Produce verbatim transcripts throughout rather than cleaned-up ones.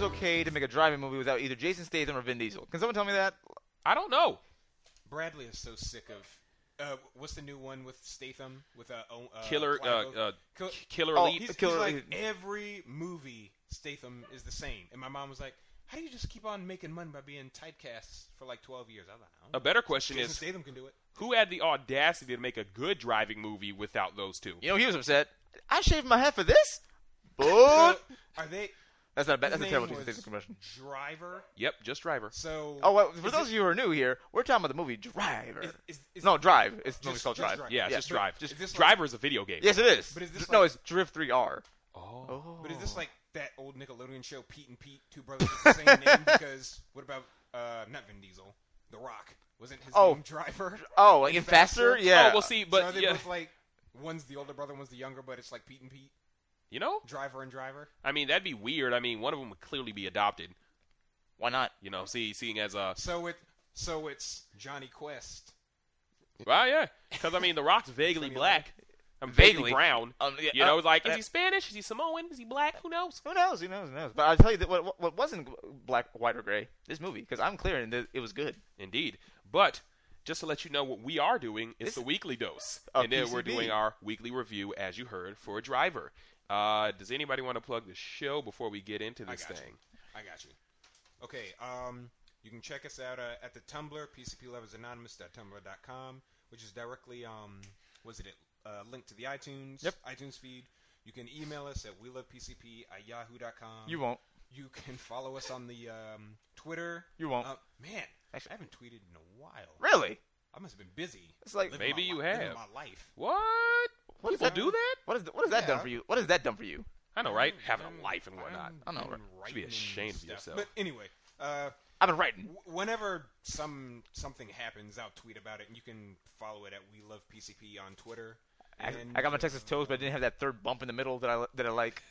okay to make a driving movie without either Jason Statham or Vin Diesel? Can someone tell me that? I don't know. Bradley is so sick of. Uh, what's the new one with Statham with uh, uh Killer, uh, Clive uh, Kill- Killer Oh, Elite. He's, Killer he's like Elite. every movie Statham is the same, and my mom was like, "How do you just keep on making money by being typecast for like twelve years?" I was like, I don't A know. better question Jason is, Statham can do it. who had the audacity to make a good driving movie without those two? You know, he was upset. I shaved my head for this? So, But are they? that's not a bad. his That's a name terrible Jason was Statham compression. Driver. Yep, just Driver. So. Oh, well, for is those it- of you who are new here, we're talking about the movie Driver. Is, is, is no, it- Drive. It's the Just- movie's called just Drive. Drive. Yeah, it's Yeah. just But Drive. is this like- Driver is a video game. Yes, it is. But is this no, like- it's Drift three R. Oh. Oh. But is this like that old Nickelodeon show, Pete and Pete, two brothers with the same name? Because what about uh, not Vin Diesel, The Rock? Wasn't his Oh. name Driver? Oh, like in Faster? Yeah. Oh, we'll see, so but are they yeah, both like one's the older brother, one's the younger, but it's like Pete and Pete, you know, Driver and Driver. I mean, that'd be weird. I mean, one of them would clearly be adopted. Why not? You know, see, seeing as a, So it so it's Johnny Quest. well, yeah, because I mean, The Rock's vaguely Funny black. I'm vaguely Vaguely. brown. Um, yeah, You know, uh, it's like, is uh, he Spanish? Is he Samoan? Is he black? Who knows? Who knows? Who knows? Who knows? But I'll tell you that what, what, what wasn't black, white, or gray, this movie, because I'm clear and it was good. Indeed. But just to let you know, what we are doing is This- the weekly dose, Of and then we're P C B. doing our weekly review, as you heard, for a Driver. Uh, does anybody want to plug the show before we get into I this got thing? you. I got you. Okay. Um, you can check us out uh, at the Tumblr, p c p lovers anonymous dot tumblr dot com, which is directly um, was it uh, linked to the iTunes Yep. iTunes feed. You can email us at we love p c p at yahoo dot com. You won't. You can follow us on the um, Twitter. You won't. Uh, man, Actually- I haven't tweeted in a while. Really? I must have been busy. It's like- living Maybe my you li- living have. my life. What? What is People that? do that? What is, what has that done Yeah. for you? What has that done for you? I know, right? I'm- Having I'm- a life and whatnot. I'm- I know, I'm right? Should be writing ashamed of stuff. yourself. But anyway, uh, I've been writing. w- whenever some something happens, I'll tweet about it, and you can follow it at We Love P C P on Twitter. I, And, I got my Texas toast, but I didn't have that third bump in the middle that I that I like.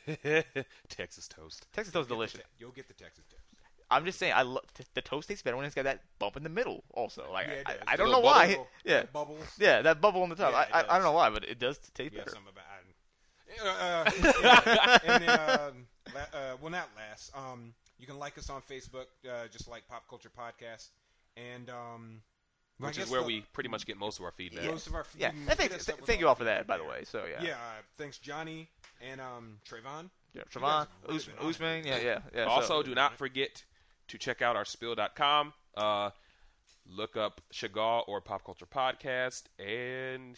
Texas toast. Texas you'll toast is get the delicious. te- You'll get the Texas toast. I'm just saying, I lo- t- the toast tastes better when it's got that bump in the middle. Also, like Yeah, it I, does. I A don't know little why. Bubble- Yeah, bubbles. yeah, that bubble on the top. Yeah, it I, I I does. don't know why, but it does taste Yeah, better. something about. I, uh, uh, and then, um, la- uh, well, not last. Um, you can like us on Facebook, uh, just like Pop Culture Podcast, and um, well, I Which is guess where the- we pretty much get most of our feedback. most of our Yeah, you can and thank, hit us th- up with thank you our all for that, feedback by the there. way. So yeah, Yeah, uh, thanks Johnny and um, Trayvon. yeah, You Trevon, guys have really Us- been on it. Usman, yeah, yeah, yeah. Also, so, do not forget to check out our spill dot com. Uh, look up Chagall or Pop Culture Podcast, and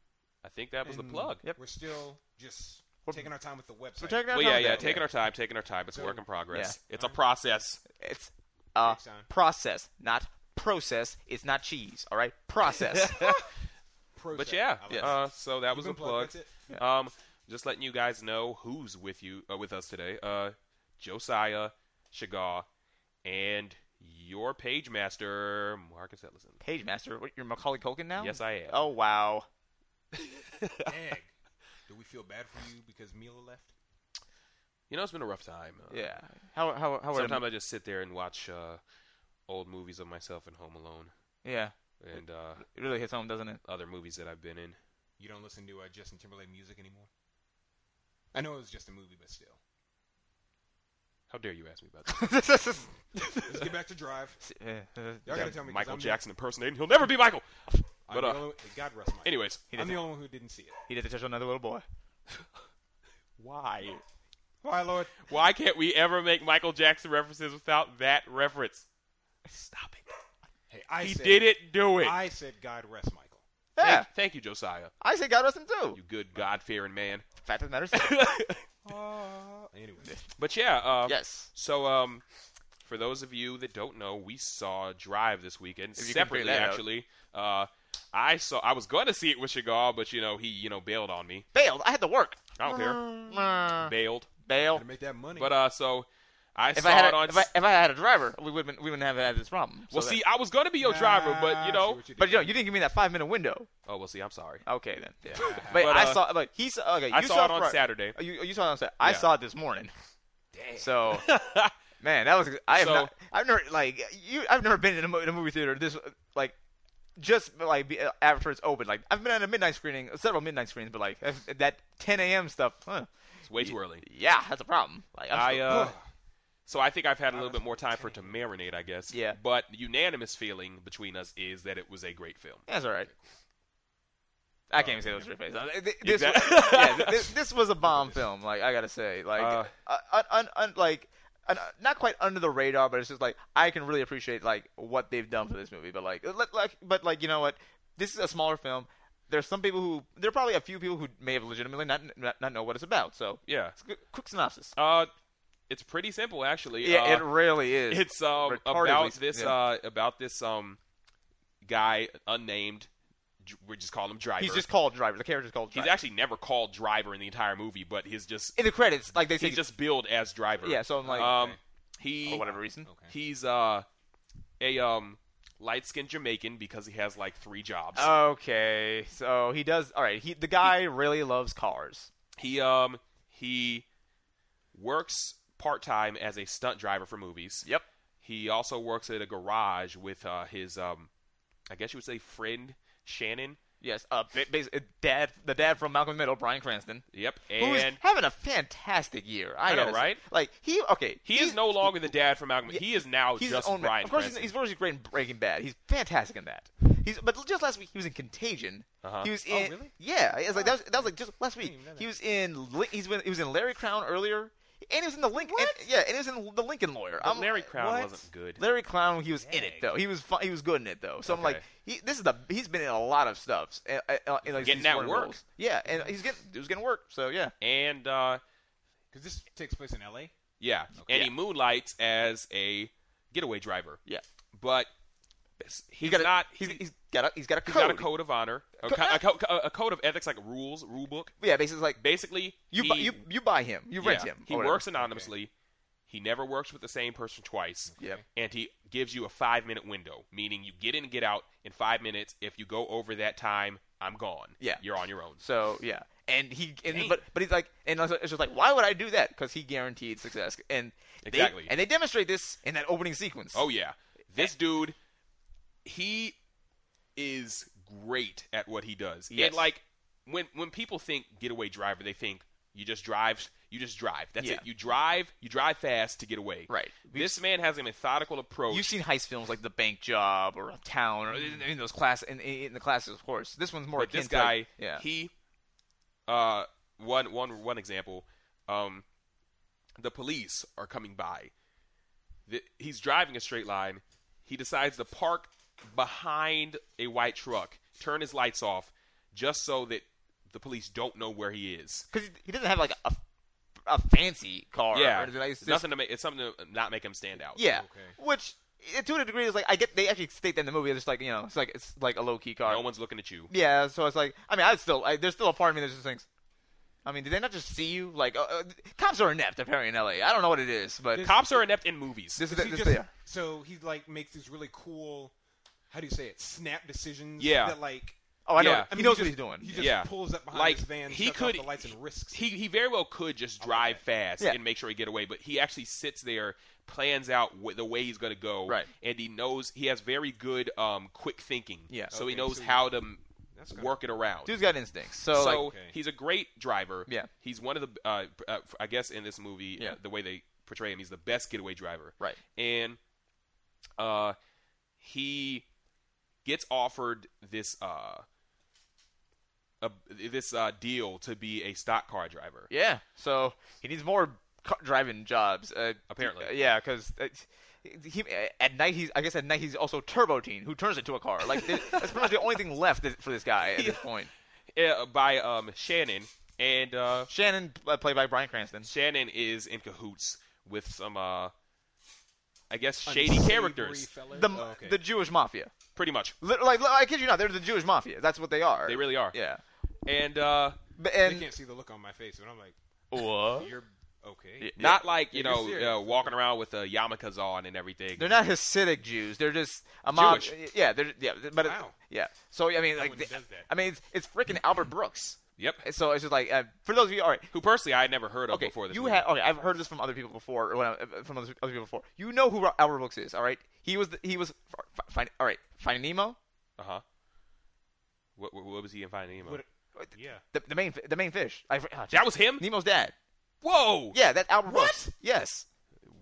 I think that was the And plug. Yep. We're still just We're- taking our time with the website. we're taking our Well, time yeah, with yeah, that, taking our time, taking our time. It's a So- work in progress. Yeah. It's a process. It's a Takes time. process, not process. It's not cheese. All right, process. Process. But yeah, I like uh, so that it. was You the can plug. That's it. Um, just letting you guys know who's with you, uh, with us today. Uh, Josiah, Chagall, and your page master, Marcus Ellison. Page Master, what, you're Macaulay Culkin now? Yes, I am. Oh wow. Egg. Do we feel bad for you because Mila left? You know, it's been a rough time. Uh, Yeah. How how how are Sometimes I just sit there and watch uh, old movies of myself in Home Alone Yeah, and uh, it really hits home, doesn't it? other movies that I've been in. You don't listen to uh, Justin Timberlake music anymore? I know it was just a movie, but still. How dare you ask me about that? Let's get back to Drive. Y'all gotta tell me. 'cause Michael I'm Jackson impersonating. He'll never be Michael. The, I'm But, the uh, only, God rest my. Anyways, He I'm did, the only one who didn't see it. he did to touch on another little boy. why? Why, Lord? Why can't we ever make Michael Jackson references without that reference? Stop it. Hey, I he said, didn't do it. I said, God rest Michael. Yeah, Thank, thank you, Josiah. I say God rest him too. You good God-fearing man. Fact of the matter. Uh, anyway, But yeah, uh, Yes. So, um, for those of you that don't know, we saw Drive this weekend If you can separately. figure that out. Actually, uh, I saw. I was going to see it with Chagall, but you know he, you know, bailed on me. Bailed. I had to work. I don't care. Uh, Bailed. bail. gotta make that money. But uh, so I If saw I had it a, on. if I, if I had a driver, we wouldn't we wouldn't have had this problem. well, So see, that- I was going to be your Nah, driver, but I you see know. what you but did. you know, you didn't give me that five minute window. Oh well, see, I'm sorry. Okay then. Yeah. But, But, But, I uh, saw like he saw. Okay, I you saw it on Fri- Saturday. Oh, you you saw it on Saturday. I Yeah. saw it this morning. Damn. So man, that was I have So- not. I've never like you. I've never been in a, mo- in a movie theater this like just like be, uh, after it's open. Like I've been at a midnight screening, several midnight screens, but like if, that ten a.m. stuff. Huh. It's way too early. Yeah, that's a problem. Like I'm I still- uh, So I think I've had a Wow, little that's bit more time for it to ten. marinate, I guess. Yeah. But the unanimous feeling between us is that it was a great film. That's all right. I can't even say those straight face. Uh, th- This, Exactly. was, yeah, th- this, this was a bomb film. Like I gotta say, like, Uh, uh, un, un, un, like, un, not quite under the radar, but it's just like I can really appreciate like what they've done for this movie. But like, let- like, but like, you know what? This is a smaller film. There's some people who there are probably a few people who may have legitimately not not, not know what it's about. So Yeah. it's a good, quick synopsis. Uh, it's pretty simple, actually. Yeah, uh, it really is. It's um, Retardedly- about this yeah. uh, about this um guy unnamed. dr- We just call him Driver. He's just called Driver. The character's called He's Driver. actually never called Driver in the entire movie, but he's just in the credits, like they say, he's just billed as Driver. yeah. So I'm like, um, Okay. he for whatever reason. Okay. he's uh a um light-skinned Jamaican because he has like three jobs. Okay, so he does. All right, he the guy really loves cars. He um he works part-time as a stunt driver for movies. Yep. He also works at a garage with uh, his um I guess you would say friend Shannon. Yes. Uh, ba- bas- uh, dad, the dad from Malcolm in the Middle, Bryan Cranston, Yep. who's And having a fantastic year. I, I know, gotta say. right? Like he, okay, he is no longer the dad from Malcolm. Yeah, He is now he's just his own man. Bryan Of course, he's, Cranston. he's very great in Breaking Bad. He's fantastic in that. He's but just last week he was in Contagion. Uh-huh. He was Oh, in. really? Yeah, it was like that was, that was like just last week. didn't even know that. He was in. Lin- He's been. He was in Larry Crown earlier. And he was in the Lincoln. What? Yeah, and he was in the Lincoln Lawyer. But I'm- Larry Crown what? wasn't good. Larry Clown, he was in it Dang. though. He was fu- he was good in it though. So I'm like, Okay. he, this is the he's been in a lot of stuff. Uh, uh, in, like, Getting these that foreign work. roles. Yeah, and he's getting he was getting work. So yeah, And uh, Because this takes place in L A. yeah, and he moonlights as a getaway driver. yeah. But he's He's got not. a, he's, he's got a he's got a he's code. got a code of honor, a, Co- co- a, co- a code of ethics, like rules, rule book. Yeah, basically like Basically, you he, buy, you you buy him, you rent yeah, him. He or whatever. works anonymously. He never works with the same person twice. Yep. And he gives you a five-minute window, meaning you get in and get out in five minutes. If you go over that time, I'm gone. Yeah. You're on your own. So yeah, and he and, Dang. but but he's like, and it's just like, why would I do that? Because he guaranteed success, and they, Exactly. and they demonstrate this in that opening sequence. Oh, yeah. This dude, he is great at what he does. Yes. And, like, when when people think getaway driver, they think you just drive, you just drive. That's Yeah. it. You drive, you drive fast to get away. Right. This man has a methodical approach. You've seen heist films like The Bank Job or A Town, or in, in those class in, in the classes, of course. This one's more but akin this to, guy, like, yeah, he, uh, one one one example, um, the police are coming by. The, he's driving a straight line. He decides to park behind a white truck, turn his lights off, just so that the police don't know where he is. because he, he doesn't have like a, a fancy car. Yeah, or anything. Like, it's just- nothing to make. It's something to not make him stand out. Yeah, Okay. which eh, to a degree is like I get. They actually state that in the movie. It's just like you know, it's like it's like a low key car. No one's looking at you. Yeah, so it's like I mean, I still I, there's still a part of me that just thinks. I mean, did they not just see you? Like, uh, uh, cops are inept apparently in L A. I don't know what it is, but This- Cops are inept in movies. this is Does he this, just- yeah. So he like makes these really cool, how do you say it? Snap decisions. Yeah. That like. Oh, I know. Yeah. I He mean, knows he what just- he's doing. He just Yeah. pulls up behind Like, his van, he shuts could- off the lights, and risks. He he very well could just I love drive that. fast Yeah. and make sure he get away, but he actually sits there, plans out wh- the way he's going to go, Right. and he knows he has very good um, quick thinking. Yeah. So he Okay, knows so how to m- That's good. work it around. Dude's got instincts. So, so like, Okay. he's a great driver. Yeah. He's one of the uh, uh, I guess in this movie, Yeah. uh, the way they portray him, he's the best getaway driver. right. And uh, he gets offered this uh, a, this uh, deal to be a stock car driver. Yeah. So he needs more car driving jobs. Uh, Apparently. uh, yeah, because uh, he at night he's I guess at night he's also Turbo Teen, who turns into a car. Like th- that's pretty much the only thing left th- for this guy at this point. Uh, by um, Shannon, and uh, Shannon, uh, played by Bryan Cranston. Shannon is in cahoots with some, uh, I guess, shady Unsavory characters. fella? The Oh, okay. the Jewish mafia. Pretty much, Lit- Like I kid you not, they're the Jewish mafia. That's what they are. they really are. Yeah. And uh, But, They and can't see the look on my face, but I'm like, what? you're okay. Yeah. not like you Yeah, you're know serious. uh, walking around with uh, yarmulkes on and everything. They're not Hasidic Jews. They're just a mob. Jewish. Yeah, they're yeah, but it- Wow. yeah. So I mean, No like, one they- does that. I mean, it's, it's freaking Albert Brooks. Yep. So it's just like uh, for those of you, all right. Who personally I had never heard of Okay, before this you movie. have okay. I've heard this from other people before. Or when I, from other, other people before. You know who Albert Brooks is, all right? He was the, he was f- find, all right. Finding Nemo, Uh huh. What, what, what was he in Finding Nemo? What- Yeah. the, the main the main fish. I, oh, That was him? Nemo's dad. Whoa! Yeah, that's Albert What? Brooks. Yes.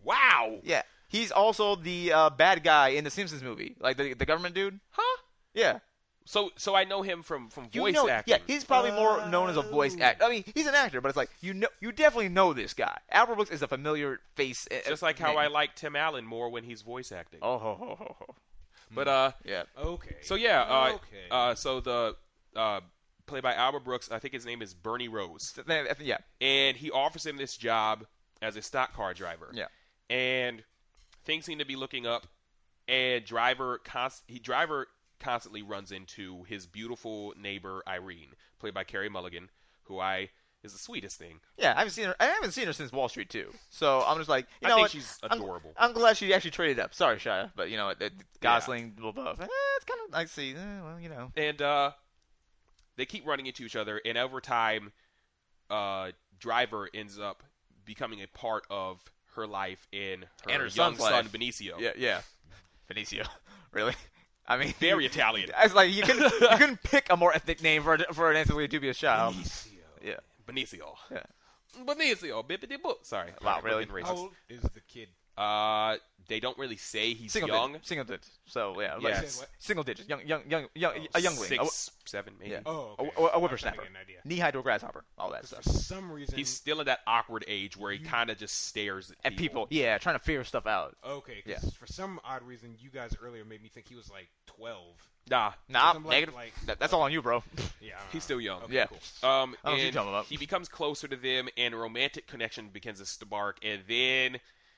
Wow. Yeah, he's also the uh, bad guy in the Simpsons movie, like the the government dude. Huh? Yeah. So so I know him from, from You voice know, acting. yeah, he's probably more known as a voice actor. I mean, he's an actor, but it's like you know, you definitely know this guy. Albert Brooks is a familiar face. uh, Just like how name. I like Tim Allen more when he's voice acting. Oh, ho, ho, ho, ho. But uh, Yeah. Okay. so yeah, uh, Okay. uh, so the uh, played by Albert Brooks, I think his name is Bernie Rose, So, then, I think- yeah. and he offers him this job as a stock car driver. Yeah. And things seem to be looking up, and driver const- he driver constantly runs into his beautiful neighbor Irene, played by Carey Mulligan, who I is the sweetest thing. Yeah, I haven't seen her. I haven't seen her since Wall Street two. So I'm just like, you I know think what? she's I'm- adorable. I'm, glad she actually traded up. Sorry, Shia, but you know, what, uh, Gosling, blah, blah, blah. Eh, it's kind of nice to see. Eh, well, you know. And uh, they keep running into each other, and over time, uh, driver ends up becoming a part of her life and her, And her young son's son life. Benicio. Yeah, yeah. Benicio, really? I mean, Very Italian. It's like you couldn't you couldn't pick a more ethnic name for a, for an ethnically dubious child. Benicio. Yeah. Benicio. Yeah. Benicio. Bippity boop. Sorry. Wow, I'm really? getting How racist. old is the kid? Uh, they don't really say he's Single young. digits. Single digits. So yeah, Yeah. like, Say what? single digits. Young, young, young, young, a youngling. Six, seven, maybe. Yeah. Oh, A, okay. a, a I'm whippersnapper. trying to get an idea. Knee-high to a grasshopper. All that 'Cause stuff. For some reason, He's still in that awkward age where he kind of just stares at, And people, yeah, trying to figure stuff out. okay. 'Cause Yeah. for some odd reason, you guys earlier made me think he was like twelve. Nah, Nah, Something like- negative. like- that, that's all on you, bro. Yeah, I don't he's know. still young. Okay, Yeah. cool. Um, I don't know what you're and talking about. he becomes closer to them, and a romantic connection begins to spark, and then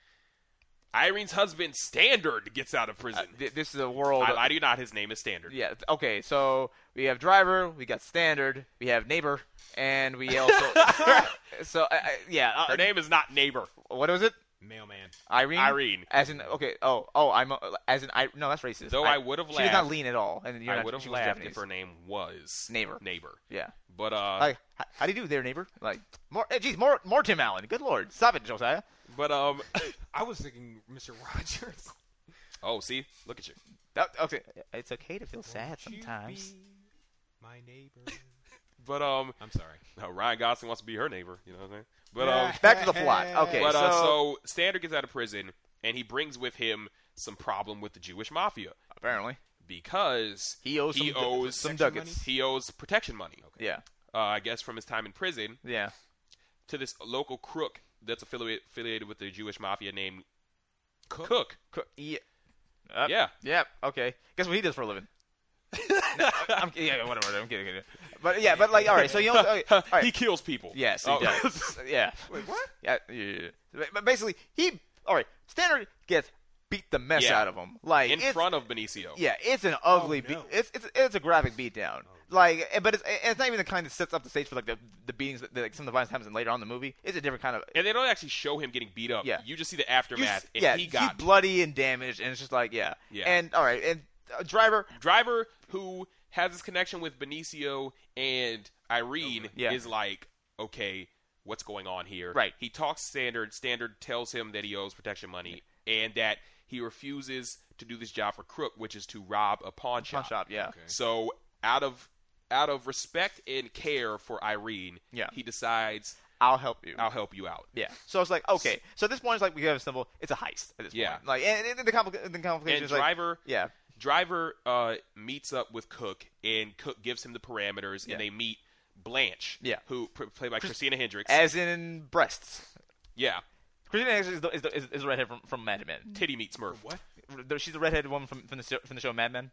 Irene's husband, Standard, gets out of prison. Uh, th- this is a world. I lie to you not, his name is Standard. Yeah. Okay. So we have driver, we got standard, we have neighbor, and we also. so uh, uh, yeah. Uh, Her name is not Neighbor. What was it? Mailman. Irene. Irene. As in okay. Oh oh. I'm uh, as in I. No, that's racist. Though I would've She does not laughed. lean at all, and you're I not, would have she was laughed Japanese. if her name was Neighbor. Neighbor. Yeah. But, uh, Like, h- how do you do there, neighbor? Like, more. eh, Geez, more, more Tim Allen. Good lord, stop it, Josiah. but, um, I was thinking Mister Rogers. oh, see? Look at you. That, okay, it's okay to feel sad Won't you sometimes. be my neighbor. But, um, I'm sorry. no, Ryan Gosling wants to be her neighbor. You know what I'm saying? But, Yeah. um, Back to the plot. Okay, but, uh, so, so Standard gets out of prison, and he brings with him some problem with the Jewish mafia. apparently Because he owes he some, owes some protection ducats. he owes protection money. Yeah, Uh, I guess from his time in prison yeah. to this local crook that's affiliated affiliated with the Jewish mafia named Cook? Cook. Co- yeah. Uh, Yeah. Yeah. Okay. Guess what he does for a living? no, I'm, yeah, whatever. I'm kidding, kidding. But yeah, but like, all right. So you know, okay, all right. He kills people. Yes, he Oh. does. Yeah. Wait, what? Yeah, yeah, yeah. But basically, he. All right. Standard gets beat the mess Yeah. out of him. Like in it's, front of Benicio. Yeah, it's an ugly. Oh, no. beat. It's it's it's a graphic beatdown. Like, eh, but it's it's not even the kind that sets up the stage for like the the beatings that, that like, some of the violence happens in later on in the movie. It's a different kind of. And they don't actually show him getting beat up. Yeah. You just see the you aftermath, s- and yeah, he got he's bloody and damaged, and it's just like yeah. Yeah. And all right, and uh, driver. Driver, who has this connection with Benicio and Irene, Yeah. is like, okay, what's going on here? Right. He talks to Standard. Standard tells him that he owes protection money and that he refuses to do this job for Crook, which is to rob a pawn shop. Pawn shop, yeah. Okay. So out of out of respect and care for Irene, Yeah. he decides, I'll help you. I'll help you out. Yeah. So it's like okay. So at this point, it's like we have a simple. It's a heist at this Yeah. point. Like and, and the, complica- the complication And is like Driver yeah. Driver uh, meets up with Cook, and Cook gives him the parameters, Yeah. and they meet Blanche, Yeah. who pr- played by Chris- Christina Hendricks. As in breasts. yeah, Christina Hendricks is the, is the, is, is the redhead from, from Mad Men. Titty meets Smurf. What? The- She's the redheaded woman from from the show, from the show Mad Men.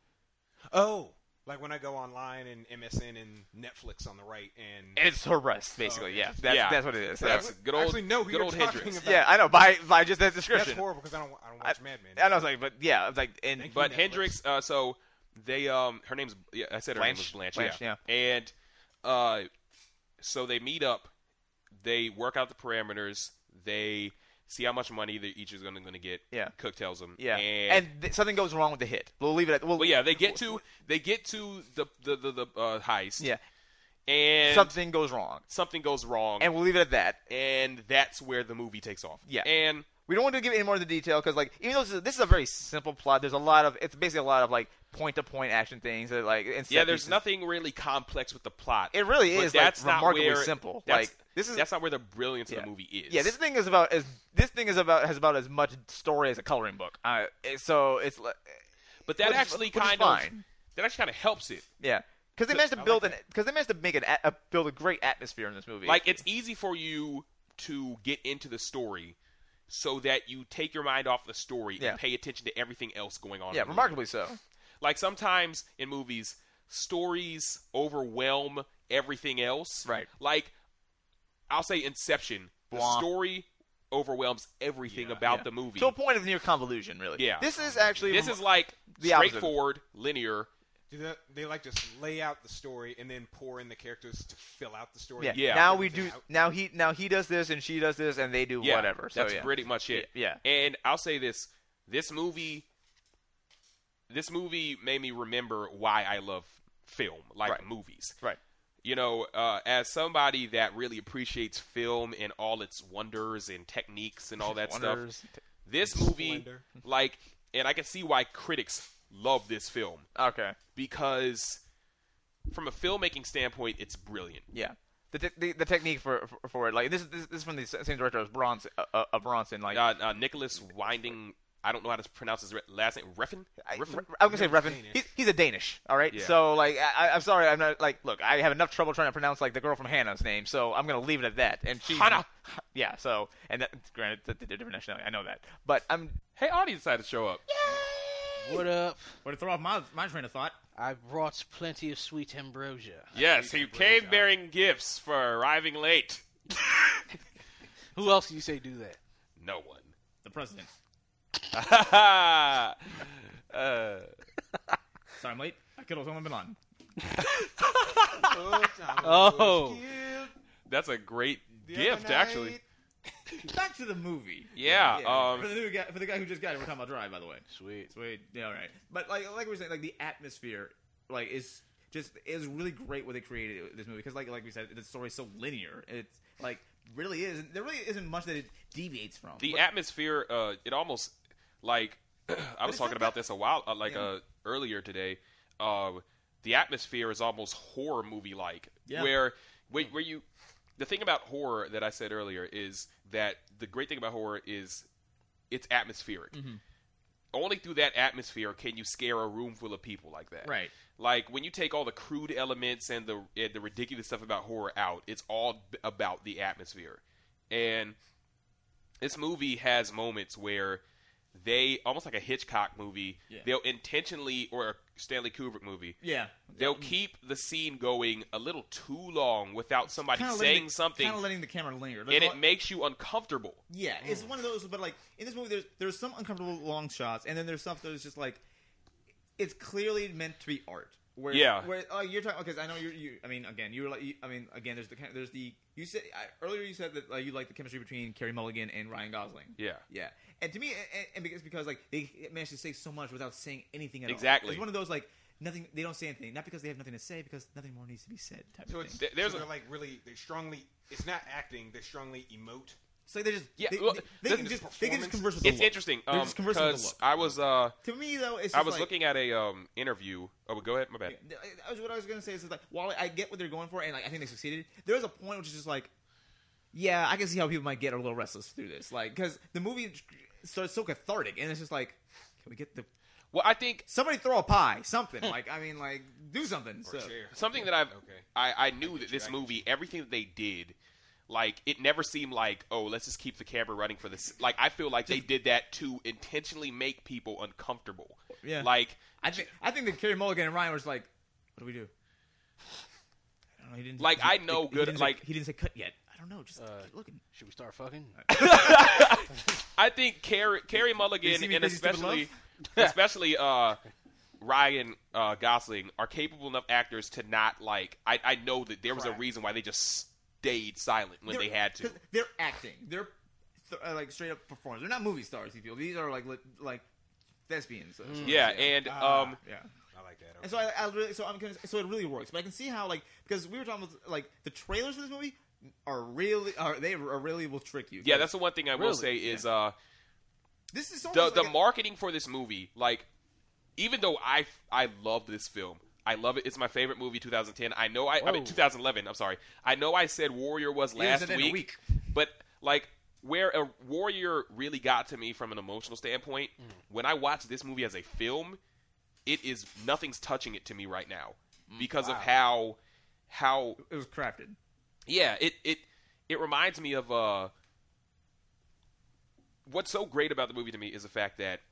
Oh, like when I go online and M S N and Netflix on the right, and It's her breast, basically. okay. Yeah, that's Yeah. that's what it is. That's That's- good old, actually know who good you're old talking Hendricks. about. yeah, I know by by just that That's description. horrible because I don't I don't watch I, Mad Men. I know, it's like, but yeah, it's like and Thank you. But Netflix. Hendricks, uh, so they, um, her name's, yeah, I said her name was Blanche. Blanche, Blanche, yeah. And, uh, so they meet up, they work out the parameters, they see how much money they each is going to get. Yeah. Cook tells them. yeah, And, and th- something goes wrong with the hit. We'll leave it at. We'll, well, yeah, they get to, they get to the, the, the, the uh, heist. yeah, And something goes wrong, something goes wrong. and we'll leave it at that. and that's where the movie takes off. Yeah. And we don't want to give any more of the detail because, like, even though this is, this is a very simple plot, there's a lot of it's basically a lot of like point-to-point action things that like and Yeah, set there's pieces. nothing really complex with the plot. It really But is that's like not remarkably where, simple. That's, Like this is that's not where the brilliance yeah. of the movie is. Yeah, this thing is about as this thing is about has about as much story as a coloring book. Uh, it- so it's li- but that which is- actually which is kind of fine. that actually kind of helps it. yeah, because they managed to I build like an because they managed to make an a, a, build a great atmosphere in this movie. Like it's easy for you to get into the story so that you take your mind off the story Yeah. and pay attention to everything else going on. yeah, in the movie. remarkably so. Like sometimes in movies, stories overwhelm everything else. Right. Like I'll say Inception, the Blah. story overwhelms everything Yeah. about Yeah. the movie. To a point of near convolution, really. Yeah. This is actually This is like The opposite. straightforward, linear. Do they, they like just lay out the story and then pour in the characters to fill out the story? yeah. Yeah. Now we Everything do out. now he now he does this and she does this and they do Yeah, whatever. So that's yeah. pretty much it. Yeah. And I'll say this: this movie, this movie made me remember why I love film, like Right. movies. Right. You know, uh, as somebody that really appreciates film and all its wonders and techniques and all that Wonders. stuff, this movie, Splendor. like, and I can see why critics love this film Okay. because, from a filmmaking standpoint, it's brilliant. Yeah. The, te- the the technique for, for for it, like this is this, this is from the same director as Bronson, uh, of Bronson, like Uh, uh, Nicholas Winding, I don't know how to pronounce his re- last name. Refn? I, Refn? I was gonna say He's Refn. Danish. He's, he's a Danish, all right. Yeah. So like, I, I'm sorry, I'm not like. Look, I have enough trouble trying to pronounce like the girl from Hannah's name, so I'm gonna leave it at that. And she's Hannah. Yeah. So and that, granted, that they're different nationality. I know that, but I'm. Hey, Audie decided to show up. What up? Or to throw off my, my train of thought. I brought plenty of sweet ambrosia. Yes, he came bearing gifts for arriving late. Who else do you say do that? No one. The president. uh, Sorry, I'm late. I killed someone been on. Oh. that's a great gift, actually. Back to the movie. Yeah. for Um, the new guy, for the guy who just got it, we're talking about Drive, by the way. Sweet. Sweet. Yeah, all right. But like, like we were saying, like the atmosphere, like is just is really great what they created with this movie because, like, like we said, the story's so linear. It's like really is. There really isn't much that it deviates from. the But- atmosphere, uh, it almost like I was it's talking not about that- this a while, uh, like Yeah. uh, earlier today. Uh, the atmosphere is almost horror movie like, Yeah. where where where you. The thing about horror that I said earlier is that the great thing about horror is it's atmospheric. Mm-hmm. Only through that atmosphere can you scare a room full of people like that. Right. Like when you take all the crude elements and the and the ridiculous stuff about horror out, it's all b- about the atmosphere. And this movie has moments where they almost like a Hitchcock movie. Yeah. They'll intentionally or a Stanley Kubrick movie. Yeah. They'll keep the scene going a little too long without somebody Kinda saying letting the, something, Kind of letting the camera linger. There's and a it lot- makes you uncomfortable. Yeah, it's one of those. But like in this movie, there's there's some uncomfortable long shots, and then there's stuff that is just like it's clearly meant to be art. Where, Yeah. Where oh, you're talking because I know you're. You, I mean, again, you were like. You, I mean, again, there's the chem- there's the you said I, earlier you said that uh, you like the chemistry between Carey Mulligan and Ryan Gosling. Yeah. Yeah, and to me, and, and because because like they managed to say so much without saying anything at Exactly. all. It's one of those like nothing. They don't say anything, not because they have nothing to say, because nothing more needs to be said. Type So of it's thing. Th- there's so a- they're like really they strongly. It's not acting. They strongly emote. So they just Yeah, They, well, they, they the- can the just they can just performances- converse with the It's look. interesting They're um, just conversing with the because look. I was uh, To me, though, it's just I was like, looking at a um, interview. Oh, go ahead. My bad. I was, what I was gonna say is like while I get what they're going for and like I think they succeeded, there's a point which is just like, yeah, I can see how people might get a little restless through this, like because the movie starts so cathartic and it's just like, can we get the Well, I think somebody throw a pie, something like I mean like do something. Or So. a chair. something that I've Okay. I, I knew that you, this I get movie, everything that they did, like it never seemed like, oh, let's just keep the camera running for this. Like I feel like they did that to intentionally make people uncomfortable. Yeah. Like I think I think that Carey Mulligan and Ryan was like, what do we do? I don't know. He didn't Like, he- I know he good- didn't like- say, he didn't say cut yet. I don't know. Just Uh, keep looking. Should we start fucking? I think Carrie Carrie Mulligan see me and crazy, stupid especially especially uh Ryan uh, Gosling are capable enough actors to not like. I, I know that there was a Right. reason why they just stayed silent when They're- they had to. 'cause They're acting. They're th- uh, like straight up performers. They're not movie stars. You feel these are like li- like thespians. So, so- Yeah, so, and Ah. um, yeah. I like that. Okay. And so I, I really, so I'm gonna, so it really works. But I can see how like because we were talking about like the trailers for this movie are really are they are really will trick you. yeah, that's the one thing I will Really? say is uh, This is so the much the like a- marketing for this movie, like, even though I I love this film, I love it. It's my favorite movie, two thousand ten. I know I I mean Whoa. two thousand eleven. I'm sorry. I know I said Warrior was Yeah, you last said that in a week, week. but like where a Warrior really got to me from an emotional standpoint, Mm. when I watch this movie as a film, it is nothing's touching it to me right now because of wow. how how It was crafted. yeah, it it it reminds me of uh what's so great about the movie to me is the fact that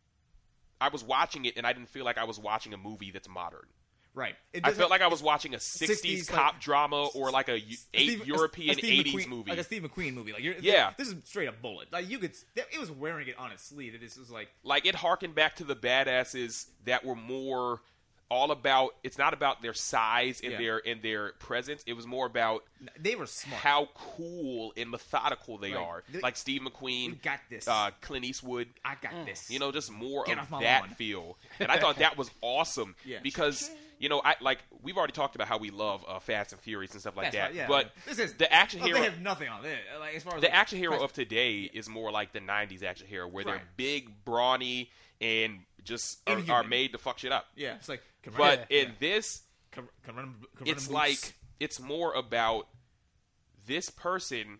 I was watching it and I didn't feel like I was watching a movie that's modern. Right. It I doesn't- felt like I was watching a sixties, sixties, cop like, drama or like a eu- a eight Steve- a- European a Steve eighties McQueen, movie. like a Steve McQueen movie. Like, you're, Yeah. this is straight up Bullet. Like, you could, it was wearing it on its sleeve. It just was like, Like it harkened back to the badasses that were more all about. It's not about their size and Yeah. their and their presence. It was more about they were smart. how cool and methodical they Right. are. They- Like Steve We McQueen, got this. uh, Clint Eastwood. I got this. You know, just more Get of off my that lawn. feel. And I thought that was awesome Yeah. because, you know, I like we've already talked about how we love uh, Fast and Furious and stuff like That's that. right, yeah. But this is the action oh, hero, They have nothing on it. Like, as far as the like, action hero Christ- of today is more like the nineties action hero, where they're Right. big, brawny, and just are, Inhuman. are made to fuck shit up. Yeah, it's like, can run, But yeah, in this, can, can run, can run it's in like boots. it's more about this person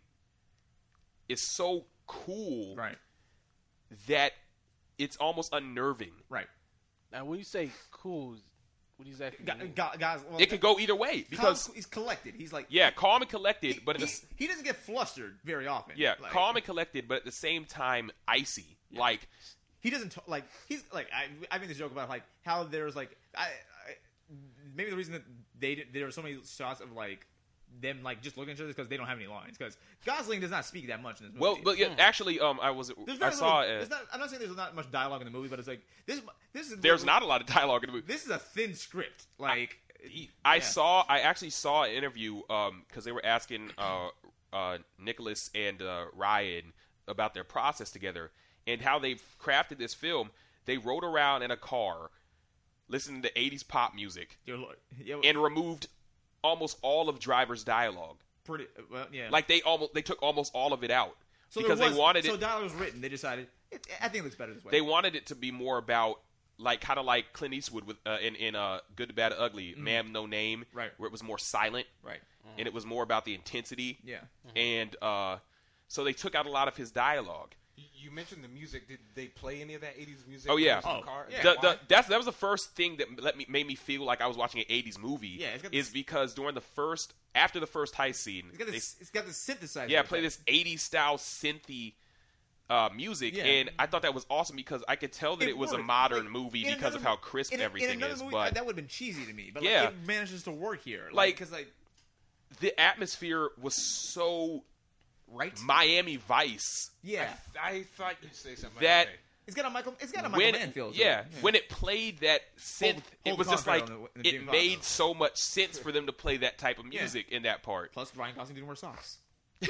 is so cool right, that it's almost unnerving. right. Now, when you say cool, what exactly? Gu- do you mean? gu- guys, well, It could go either way because Calm- he's collected. He's like, yeah, calm and collected, he, but at the he, s- he doesn't get flustered very often. yeah, Like, calm and collected, but at the same time icy. Like he doesn't t- like he's like I I made this joke about like how there's like I, I maybe the reason that they did- there are so many shots of like them like just looking at each other is because they don't have any lines because Gosling does not speak that much in this movie. well, but yeah, actually, um, I was there's I very saw little, uh, there's not, I'm not saying there's not much dialogue in the movie, but it's like this this is there's not a lot of dialogue in the movie. this is a thin script like. I yeah. saw. I actually saw an interview because they were asking uh, uh, Nicholas and uh, Ryan about their process together and how they've crafted this film. They rode around in a car, listening to eighties pop music, Dear Lord. Yeah, and removed almost all of Driver's dialogue. pretty well, yeah. Like they almost they took almost all of it out so because there was, they wanted so it. dialogue was written. They decided it, I think it looks better this way. They wanted it to be more about. Like kind of like Clint Eastwood with uh, in in uh, Good, Bad, Ugly, Man, No Name, Mm-hmm. Right. where it was more silent, right. and it was more about the intensity. Yeah. And uh, so they took out a lot of his dialogue. You- You mentioned the music. Did they play any of that eighties music? Oh, yeah. in the Oh, car? yeah. The, Why? the, that's that was the first thing that let me made me feel like I was watching an eighties movie. Yeah, it's got is this- because during the first after the first heist scene, It's got they- this. It's got this synthesizer. yeah, play this eighties style synthy uh, music, Yeah. and I thought that was awesome because I could tell that it, was a worked. modern Like, movie in because another of how mo- crisp in a- everything in another is. movie, But that would have been cheesy to me. But Yeah. like, it manages to work here. Like- Like, because like, the atmosphere was so right? Miami Vice. Yeah, I thought you'd say something That- like that. it's got a Michael. It's got a Michael when Mann feel. to yeah, it. when it played that synth, Hold- it hold was the just like concrete on the- in the it Jamie made Foxx. so much sense for them to play that type of Yeah. music in that part. Plus, Ryan Gosling didn't wear socks.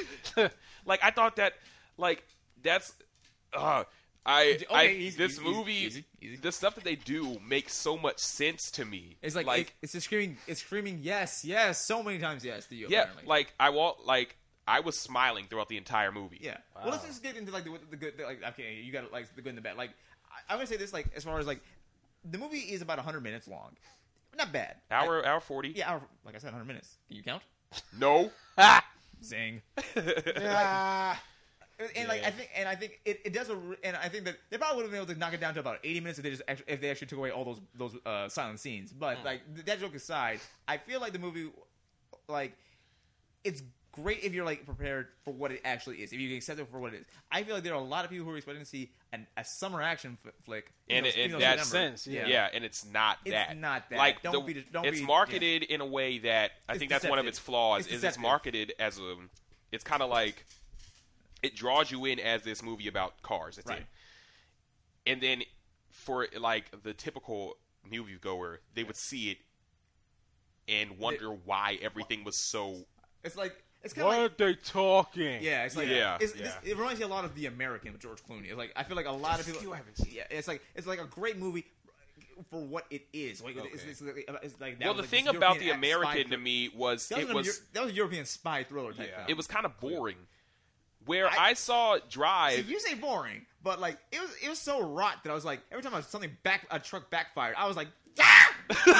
Like I thought that, like that's, uh, I, Okay, I easy, this easy, movie, easy, easy. the stuff that they do makes so much sense to me. It's like, like it, it's just screaming. It's screaming yes, yes, so many times yes to you. yeah, apparently. like I want, like I was smiling throughout the entire movie. Yeah. Well, let's just get into like the, the good. The, like, okay, you got like the good and the bad. Like, I, I'm gonna say this. Like, as far as like, the movie is about one hundred minutes long. Not bad. Hour, hour forty. I, yeah, hour, like I said, one hundred minutes. Can you count? No. Zing. Ah, And like I think, and I think it, it does a, re- and I think that they probably would have been able to knock it down to about eighty minutes if they just actually, if they actually took away all those those uh, silent scenes. But like th- that joke aside, I feel like the movie, like, it's great if you're like prepared for what it actually is. If you can accept it for what it is, I feel like there are a lot of people who are expecting to see an, a summer action f- flick, And even though- it- even it- though that it's sense, September. Yeah. and it's not It's that. not that. Like Don't the, be- don't it's be- marketed in a way that I It's think that's one of deceptive. its flaws. It's is it's deceptive. marketed as a. It's kind of like it draws you in as this movie about cars. That's Right. it. And then for like the typical movie goer, they would see it and wonder why everything was so. It's like it's kind of Why like. are they talking? Yeah, it's like Yeah. It's, Yeah. This, it reminds me a lot of The American with George Clooney. It's like I feel like a lot of people. Still haven't seen it. Yeah, it's like it's like a great movie for what it is. Like it's, Okay. it's, like, it's like that Well, was the like thing this about the European spy American to thriller. me was that was, it an was Euro- that was a European spy thriller type Yeah. film. it was kind of boring. Where I- I, saw See, Drive. you say boring, but like it was it was so rot that I was like every time I something back a truck backfired, I was like, ah!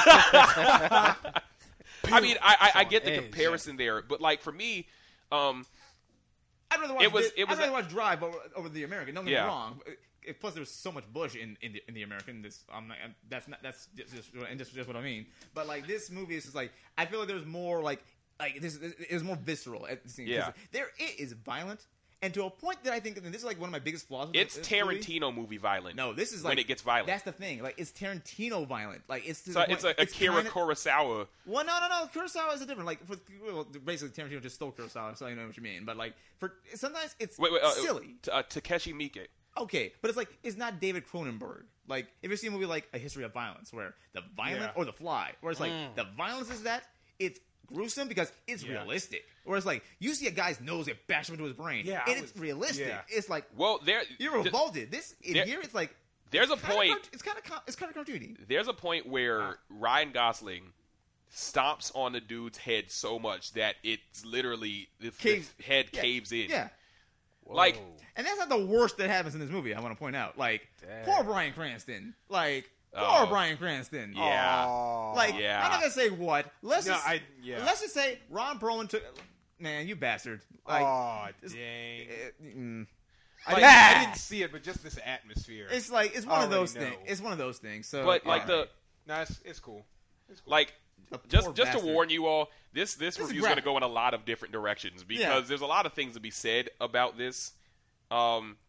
I mean, I, I, I on get the edge, comparison there, but like for me, um, I'd rather watch It was- this- it was I'd rather a- watch Drive over, over the American. Don't get Yeah. me wrong. It- plus, there was so much Bush in, in the in the American. This I'm not. I'm, that's not. That's just, just and just, just what I mean. But like this movie is just like I feel like there's more like like this. It was more visceral at the scene. 'Cause Yeah. There it is violent, and to a point that I think and this is like one of my biggest flaws. With it's this movie. Tarantino movie violent. No, this is like when it gets violent. That's the thing. Like it's Tarantino violent. Like it's to So the point- it's a Akira kinda- Kurosawa. Well, no, no, no. Kurosawa is a different. Like, for, well, basically, Tarantino just stole Kurosawa, so I know what you mean. But like, for sometimes it's Wait, wait, uh, silly. T- uh, Takeshi Miike. Okay, but it's like it's not David Cronenberg. Like, if you see a movie like A History of Violence, where the violence Yeah. or The Fly, where it's like Mm. the violence is that it's gruesome because it's Yeah. realistic. Where it's like you see a guy's nose get bashed into his brain, Yeah, I and it's was- realistic. yeah. It's like Well, there you're th- revolted. This in there- here, it's like there's a it's kinda point. cart- it's kind of it's kind of cartoony. There's a point where Ryan Gosling stomps on the dude's head so much that it's literally the, the Cave- head yeah. caves in. Yeah. Like, Whoa. And that's not the worst that happens in this movie. I want to point out, like Damn. poor Bryan Cranston, like poor Oh. Bryan Cranston. Yeah. Aw. Like Yeah. I'm not gonna say what. Let's No, just I- yeah. let's just say Ron Perlman took. Man, you bastard. Like, Aw, it's- dang. uh, mm. I, Like- didn't, I didn't see it, but just this atmosphere. It's like it's one of Already those know. things. It's one of those things. So, but like alright. the no, it's, it's cool. It's cool. like A just poor just to bastard. warn you all, this this, This is review is going to graphic. go in a lot of different directions because Yeah. there's a lot of things to be said about this. Um,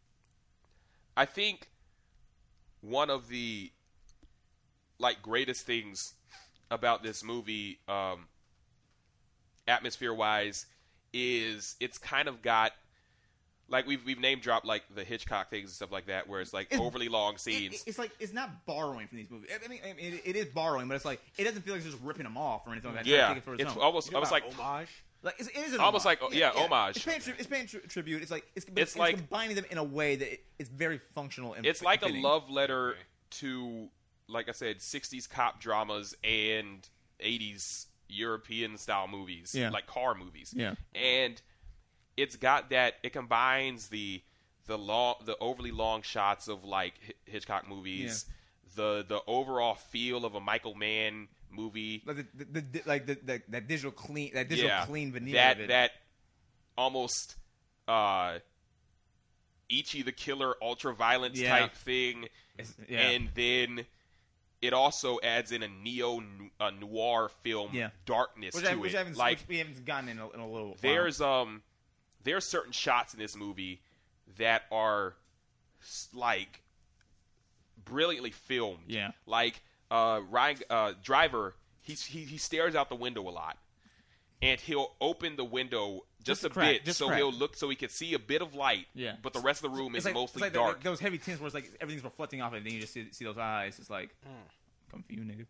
I think one of the like greatest things about this movie, um, atmosphere wise, is it's kind of got like we've we've name dropped like the Hitchcock things and stuff like that, where it's like It's- overly long It- scenes. it- it's like it's not borrowing from these movies. I mean, I mean it, it is borrowing, but it's like it doesn't feel like it's just ripping them off or anything like that. Trying to yeah, take it for its it's own. almost You almost talking like about homage. Like it's, it is an Almost homage. like- yeah, homage. It's paying, tri- it's paying tri- tribute. It's like it's, but It's it's, like- combining them in a way that it, it's very functional and it's like a fitting. love letter Okay. to, like I said, sixties cop dramas and eighties European style movies, Yeah. like car movies. Yeah. And it's got that. It combines the the long, the overly long shots of like Hi- Hitchcock movies, the the overall feel of a Michael Mann movie. like the, the, the like the, the that digital clean that digital yeah, clean veneer that of it. that almost uh, Ichi the Killer ultra violence Yeah. type thing. It's- yeah. And then it also adds in a neo uh, noir film Yeah. darkness which, to I, which, it. I haven't, like which we haven't gotten in a, in a little. while. there's um there's certain shots in this movie that are s- like brilliantly filmed. Yeah. Like uh Ryan uh Driver, he's, he he stares out the window a lot. And he'll open the window just, Just a a crack, bit just so crack. he'll look so he can see a bit of light. Yeah. But the rest of the room it's is like, mostly it's like dark. The, those heavy tints where it's like everything's reflecting off it, and then you just see, see those eyes. It's like, come for you, nigga.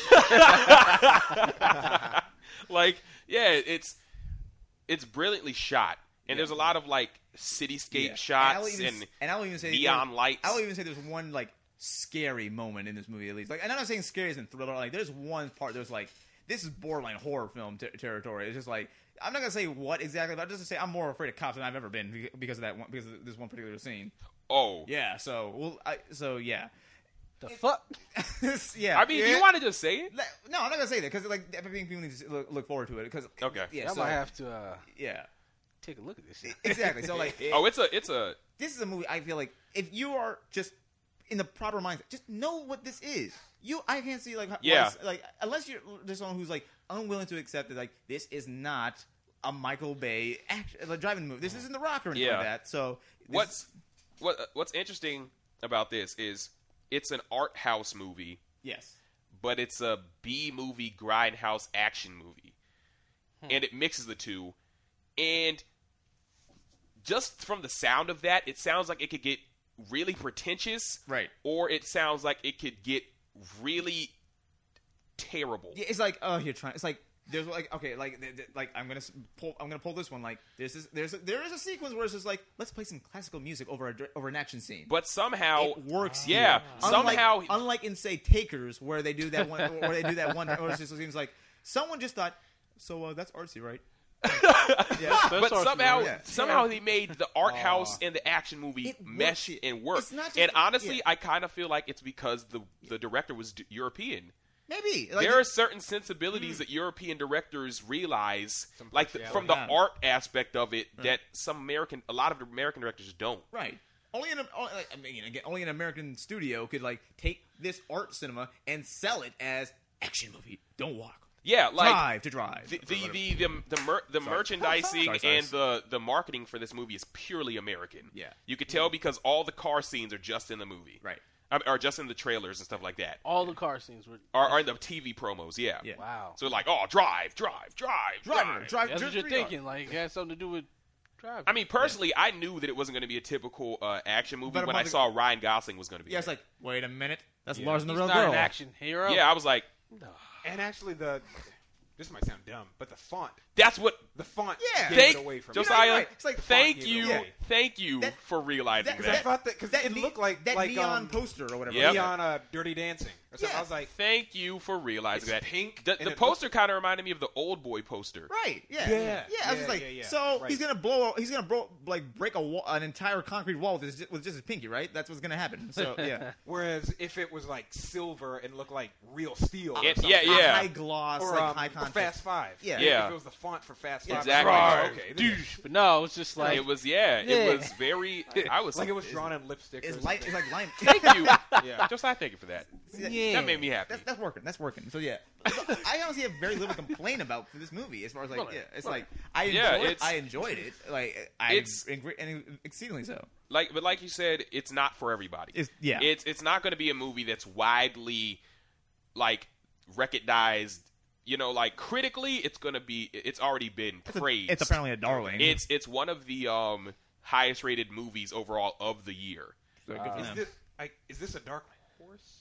Like, yeah, it's it's brilliantly shot, and there's a lot of like cityscape Yeah. shots and I'll even, and, s- and I'll even say neon there- lights. I'll even say there's one like scary moment in this movie at least. Like, and I'm not saying scary as in thriller. Like, there's one part there's like this is borderline horror film ter- territory. It's just like I'm not gonna say what exactly, but I'm just gonna say I'm more afraid of cops than I've ever been be- because of that one because of this one particular scene. oh, Yeah. So well, I, so yeah, The fuck? yeah. I mean, yeah. you want to just say it? Le- No, I'm not gonna say that because like I think people need to look, look forward to it because Okay. yeah, I so, might have to uh, yeah, take a look at this shit. exactly. So like, Oh, it's a it's a this is a movie I feel like if you are just in the proper mindset, just know what this is. You, I can't see like, how- Yeah. why- like unless you're just someone who's like unwilling to accept that like this is not a Michael Bay action, like, driving movie. This isn't The Rock or anything Yeah. like that. So this- what's what what's interesting about this is it's an art house movie, yes, but it's a B movie grindhouse action movie, and it mixes the two, and just from the sound of that, it sounds like it could get really pretentious, right. or it sounds like it could get really terrible. Yeah, it's like oh, you're trying. It's like there's like okay, like th- th- like I'm gonna s- pull. I'm gonna pull this one. Like there's this, there's a, there is a sequence where it's just like let's play some classical music over a, dr- over an action scene. But somehow, It works. yeah, here. Unlike, somehow, unlike in say Takers, where they do that one, where they do that one, or it just seems like someone just thought, so uh, that's artsy, right? Yeah. but Source somehow, Material, yeah. somehow he made the art Aw. house and the action movie It mesh works. and work. It's not just- and honestly, yeah. I kind of feel like it's because the the director was d- European. Maybe like, There are certain sensibilities that European directors realize, Some like the, from the partiality. art aspect of it, that some American, a lot of American directors don't. right. Only an only, like, I mean, again, only an American studio could like take this art cinema and sell it as action movie. Don't walk. Yeah, like drive to drive. the or the whatever. the the, the, mer- the merchandising Sorry, sorry. and the the marketing for this movie is purely American. Yeah. You could tell because all the car scenes are just in the movie, Right. I mean, or just in the trailers and stuff like that, All the car scenes were. or, or in the T V promos. Yeah. Yeah. Wow. So like, oh, drive, drive, drive, Driver, drive. drive. That's drive what you're three thinking. Like, it has something to do with driving. I mean, personally, I knew that it wasn't going to be a typical uh, action movie But a when I month saw Ryan Gosling was going to be. Yeah, in it's it. like, wait a minute. That's Yeah. Lars and the He's Real not Girl. an action hero. yeah, I was like, No. And actually, the this might sound dumb, but the font, that's what. the font Yeah. gave Thank it away from Josiah. you're right. It's like thank font you, gave it away. thank you That- for realizing that- that. I thought that because That it ne- looked like that like neon um, poster or whatever. Yep. neon uh, Dirty Dancing or something. Yeah. I was like, Thank you for realizing It's that. pink, The, and the it poster kind of reminded me of the Old Boy poster. Right. Yeah. Yeah. Yeah. I was Yeah, just like, yeah, yeah. so Right. he's gonna blow. He's gonna bro, like break a wall, an entire concrete wall with his, with just his pinky, right? That's what's gonna happen. So yeah. whereas if it was like silver and looked like real steel, or It- something, yeah, yeah. High gloss, or, like um, high or contrast. Fast Five, Yeah. Yeah. If it was the font for Fast Five, Exactly. Oh, okay, this is- Douche. But no, it's just like it was yeah, Yeah. It was very. I was like it was drawn in lipstick. It's or light. It's something. like lime. Thank you. Yeah. Just I thank you for that. Yeah. That made me happy. That's, that's working. That's working. So yeah, So, I honestly have very little to complain about for this movie. As far as like, Well, yeah, it's well, like I enjoyed. yeah, it. it's- I enjoyed it. Like I, It's- and, and exceedingly so. Like, but like you said, it's not for everybody. It's- yeah. It's it's not going to be a movie that's widely like recognized. You know, like critically, it's going to be. It's already been It's, a- praised. it's apparently a darling. It's it's one of the um highest rated movies overall of the year. So good for Is them. this, I, is this a dark horse?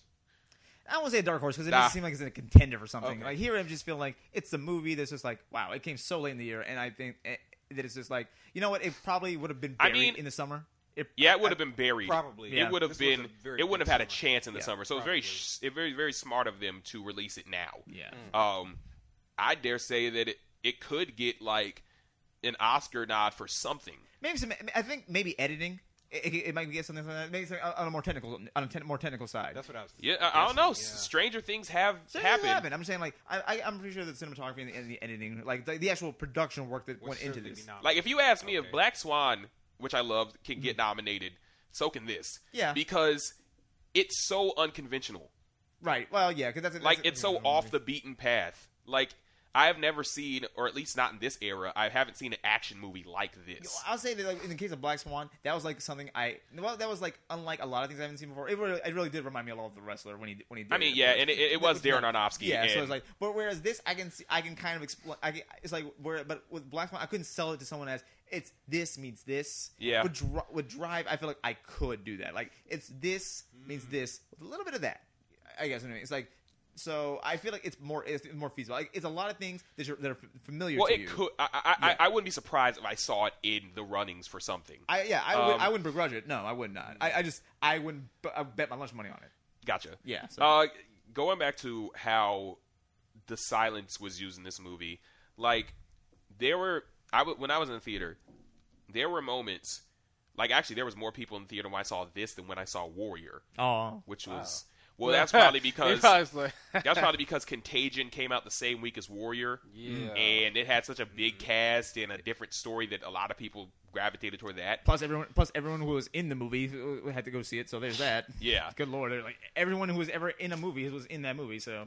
I won't say a dark horse because it Nah. doesn't seem like it's a contender for something. Okay. Like here, I just feel like it's a movie that's just like, wow, it came so late in the year, and I think eh, that it's just like, you know what, it probably would have been I buried mean- in the summer. It, Yeah, it would I- have been buried. Probably. Yeah. It would have This was been. a very It wouldn't good have had a summer. chance in the Yeah, summer. So it's very, probably. sh- it very, very smart of them to release it now. Yeah. Um, I dare say that it, it could get like an Oscar nod for something. Maybe some. I think maybe editing. It, it, it might get something like that. Maybe something on a more technical, on a te- more technical side. That's what I was. Yeah, I, I don't know. guessing, yeah. Stranger things have So it happened. happened. I'm just saying, like, I, I, I'm pretty sure that cinematography and the, and the editing, like the, the actual production work that Would went into certainly this. be nominated. Like if you ask me Okay. if Black Swan, which I loved, can get nominated, so can this. Yeah. Because it's so unconventional. Right. Well, yeah, because that's that's Like a- it's so off the beaten path. Like I have never seen, or at least not in this era, I haven't seen an action movie like this. I'll say that like, in the case of Black Swan, that was like something I well, that was like unlike a lot of things I haven't seen before. It really, it really did remind me a lot of The Wrestler when he when he did. I mean, it. yeah, and it, it was With- Darren Aronofsky. Yeah, so and- it's like, but whereas this, I can see, I can kind of explain. I can, it's like where, but with Black Swan, I couldn't sell it to someone as it's this means this. Yeah. With, Dri- with Drive, I feel like I could do that. Like it's this means this with a little bit of that. I guess. I mean, it's like. So I feel like it's more it's more feasible. Like, it's a lot of things that, you're, that are f- familiar well, to it you. could. I, I, Yeah. I, I wouldn't be surprised if I saw it in the runnings for something. I yeah, I, would, Um, I wouldn't begrudge it. No, I would not. I, I just I wouldn't. b- I would bet my lunch money on it. Gotcha. Yeah. So. Uh, going back to how the silence was used in this movie, like there were, I w- when I was in the theater, there were moments, like actually there was more people in the theater when I saw this than when I saw Warrior, oh. which was well, that's probably because Everybody's like, that's probably because Contagion came out the same week as Warrior, yeah. and it had such a big cast and a different story that a lot of people gravitated toward that. Plus everyone, plus everyone who was in the movie who had to go see it. So there's that. Yeah. Good lord, they're like everyone who was ever in a movie was in that movie. So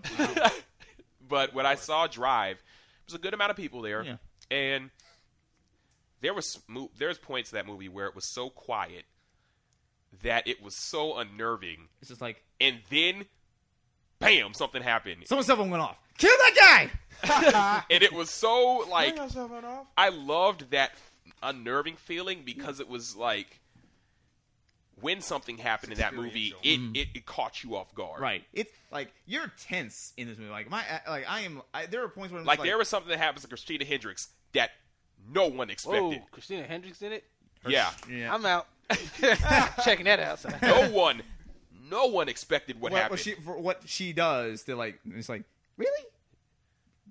But when I saw Drive, there was a good amount of people there, Yeah. and there was mo- there's points in that movie where it was so quiet that it was so unnerving, it's just like and then, bam, something happened, someone's cell phone went off. Kill that guy. and it was so like Turn yourself off. I loved that unnerving feeling because it was like when something happened in that movie, it, it it caught you off guard. Right. It's like you're tense in this movie. Like my like I am. I, there are points where I'm Like just there was something that happens to Christina Hendricks that no one Whoa, expected. Christina Hendricks in it? Yeah. Yeah. I'm out. Checking that out. no one, no one expected what what, happened. what she for what she does. They're like it's like really.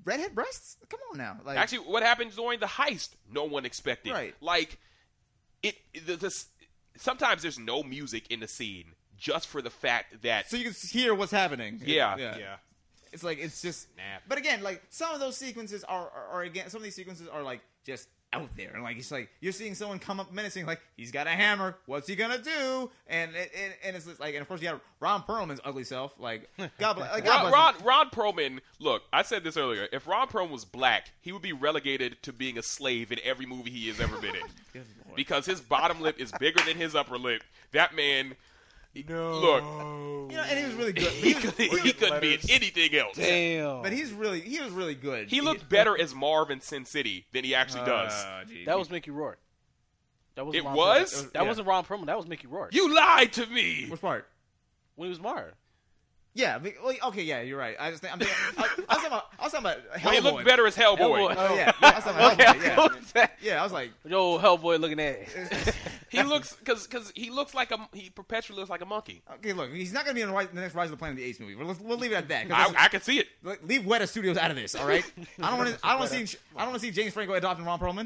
redhead breasts? Come on now. Like, Actually, what happened during the heist? No one expected. Right. Like, it. The, the, sometimes there's no music in the scene just for the fact that. so you can hear what's happening. Yeah. yeah. Yeah. It's like it's just. Nap. But again, like some of those sequences are, are, are again some of these sequences are like just out there, and like it's like you're seeing someone come up menacing, like he's got a hammer. What's he gonna do? And it, and, and it's just like, and of course you have Ron Perlman's ugly self. Like God bless. Like, God Ron, bless Ron, him. Ron Perlman, look, I said this earlier. If Ron Perlman was black, he would be relegated to being a slave in every movie he has ever been in. Good Lord. Because his bottom lip is bigger than his upper lip. That man, No. look, You know, and he was really good. he, He was, could, he couldn't be in anything else. Damn. but he's really he was really good. He looked better as Marv in Sin City than he actually does. Uh, geez. That was Mickey Rourke. That was It Ron was? Perlman. That Yeah. wasn't Ron Perlman. That was Mickey Rourke. You lied to me. which part? When he was Mario. Yeah. but- well, okay. Yeah, you're right. I just think, I'm thinking. I, I was talking about. I was talking about Hellboy. Well, he looked better as Hellboy. Hellboy. Oh yeah. yeah I was talking about Okay, Hellboy. I was Yeah. like, Yeah. I was like. yo, Hellboy looking at. He looks because because he looks like a he perpetually looks like a monkey. Okay, look, he's not going to be in the, right, the next Rise of the Planet of the Apes movie. But let's, we'll leave it at that. 'cause I, that's- I can see it. like, leave Weta Studios out of this, all right? I don't want to. I don't want to see. I don't want to see James Franco adopting Ron Perlman.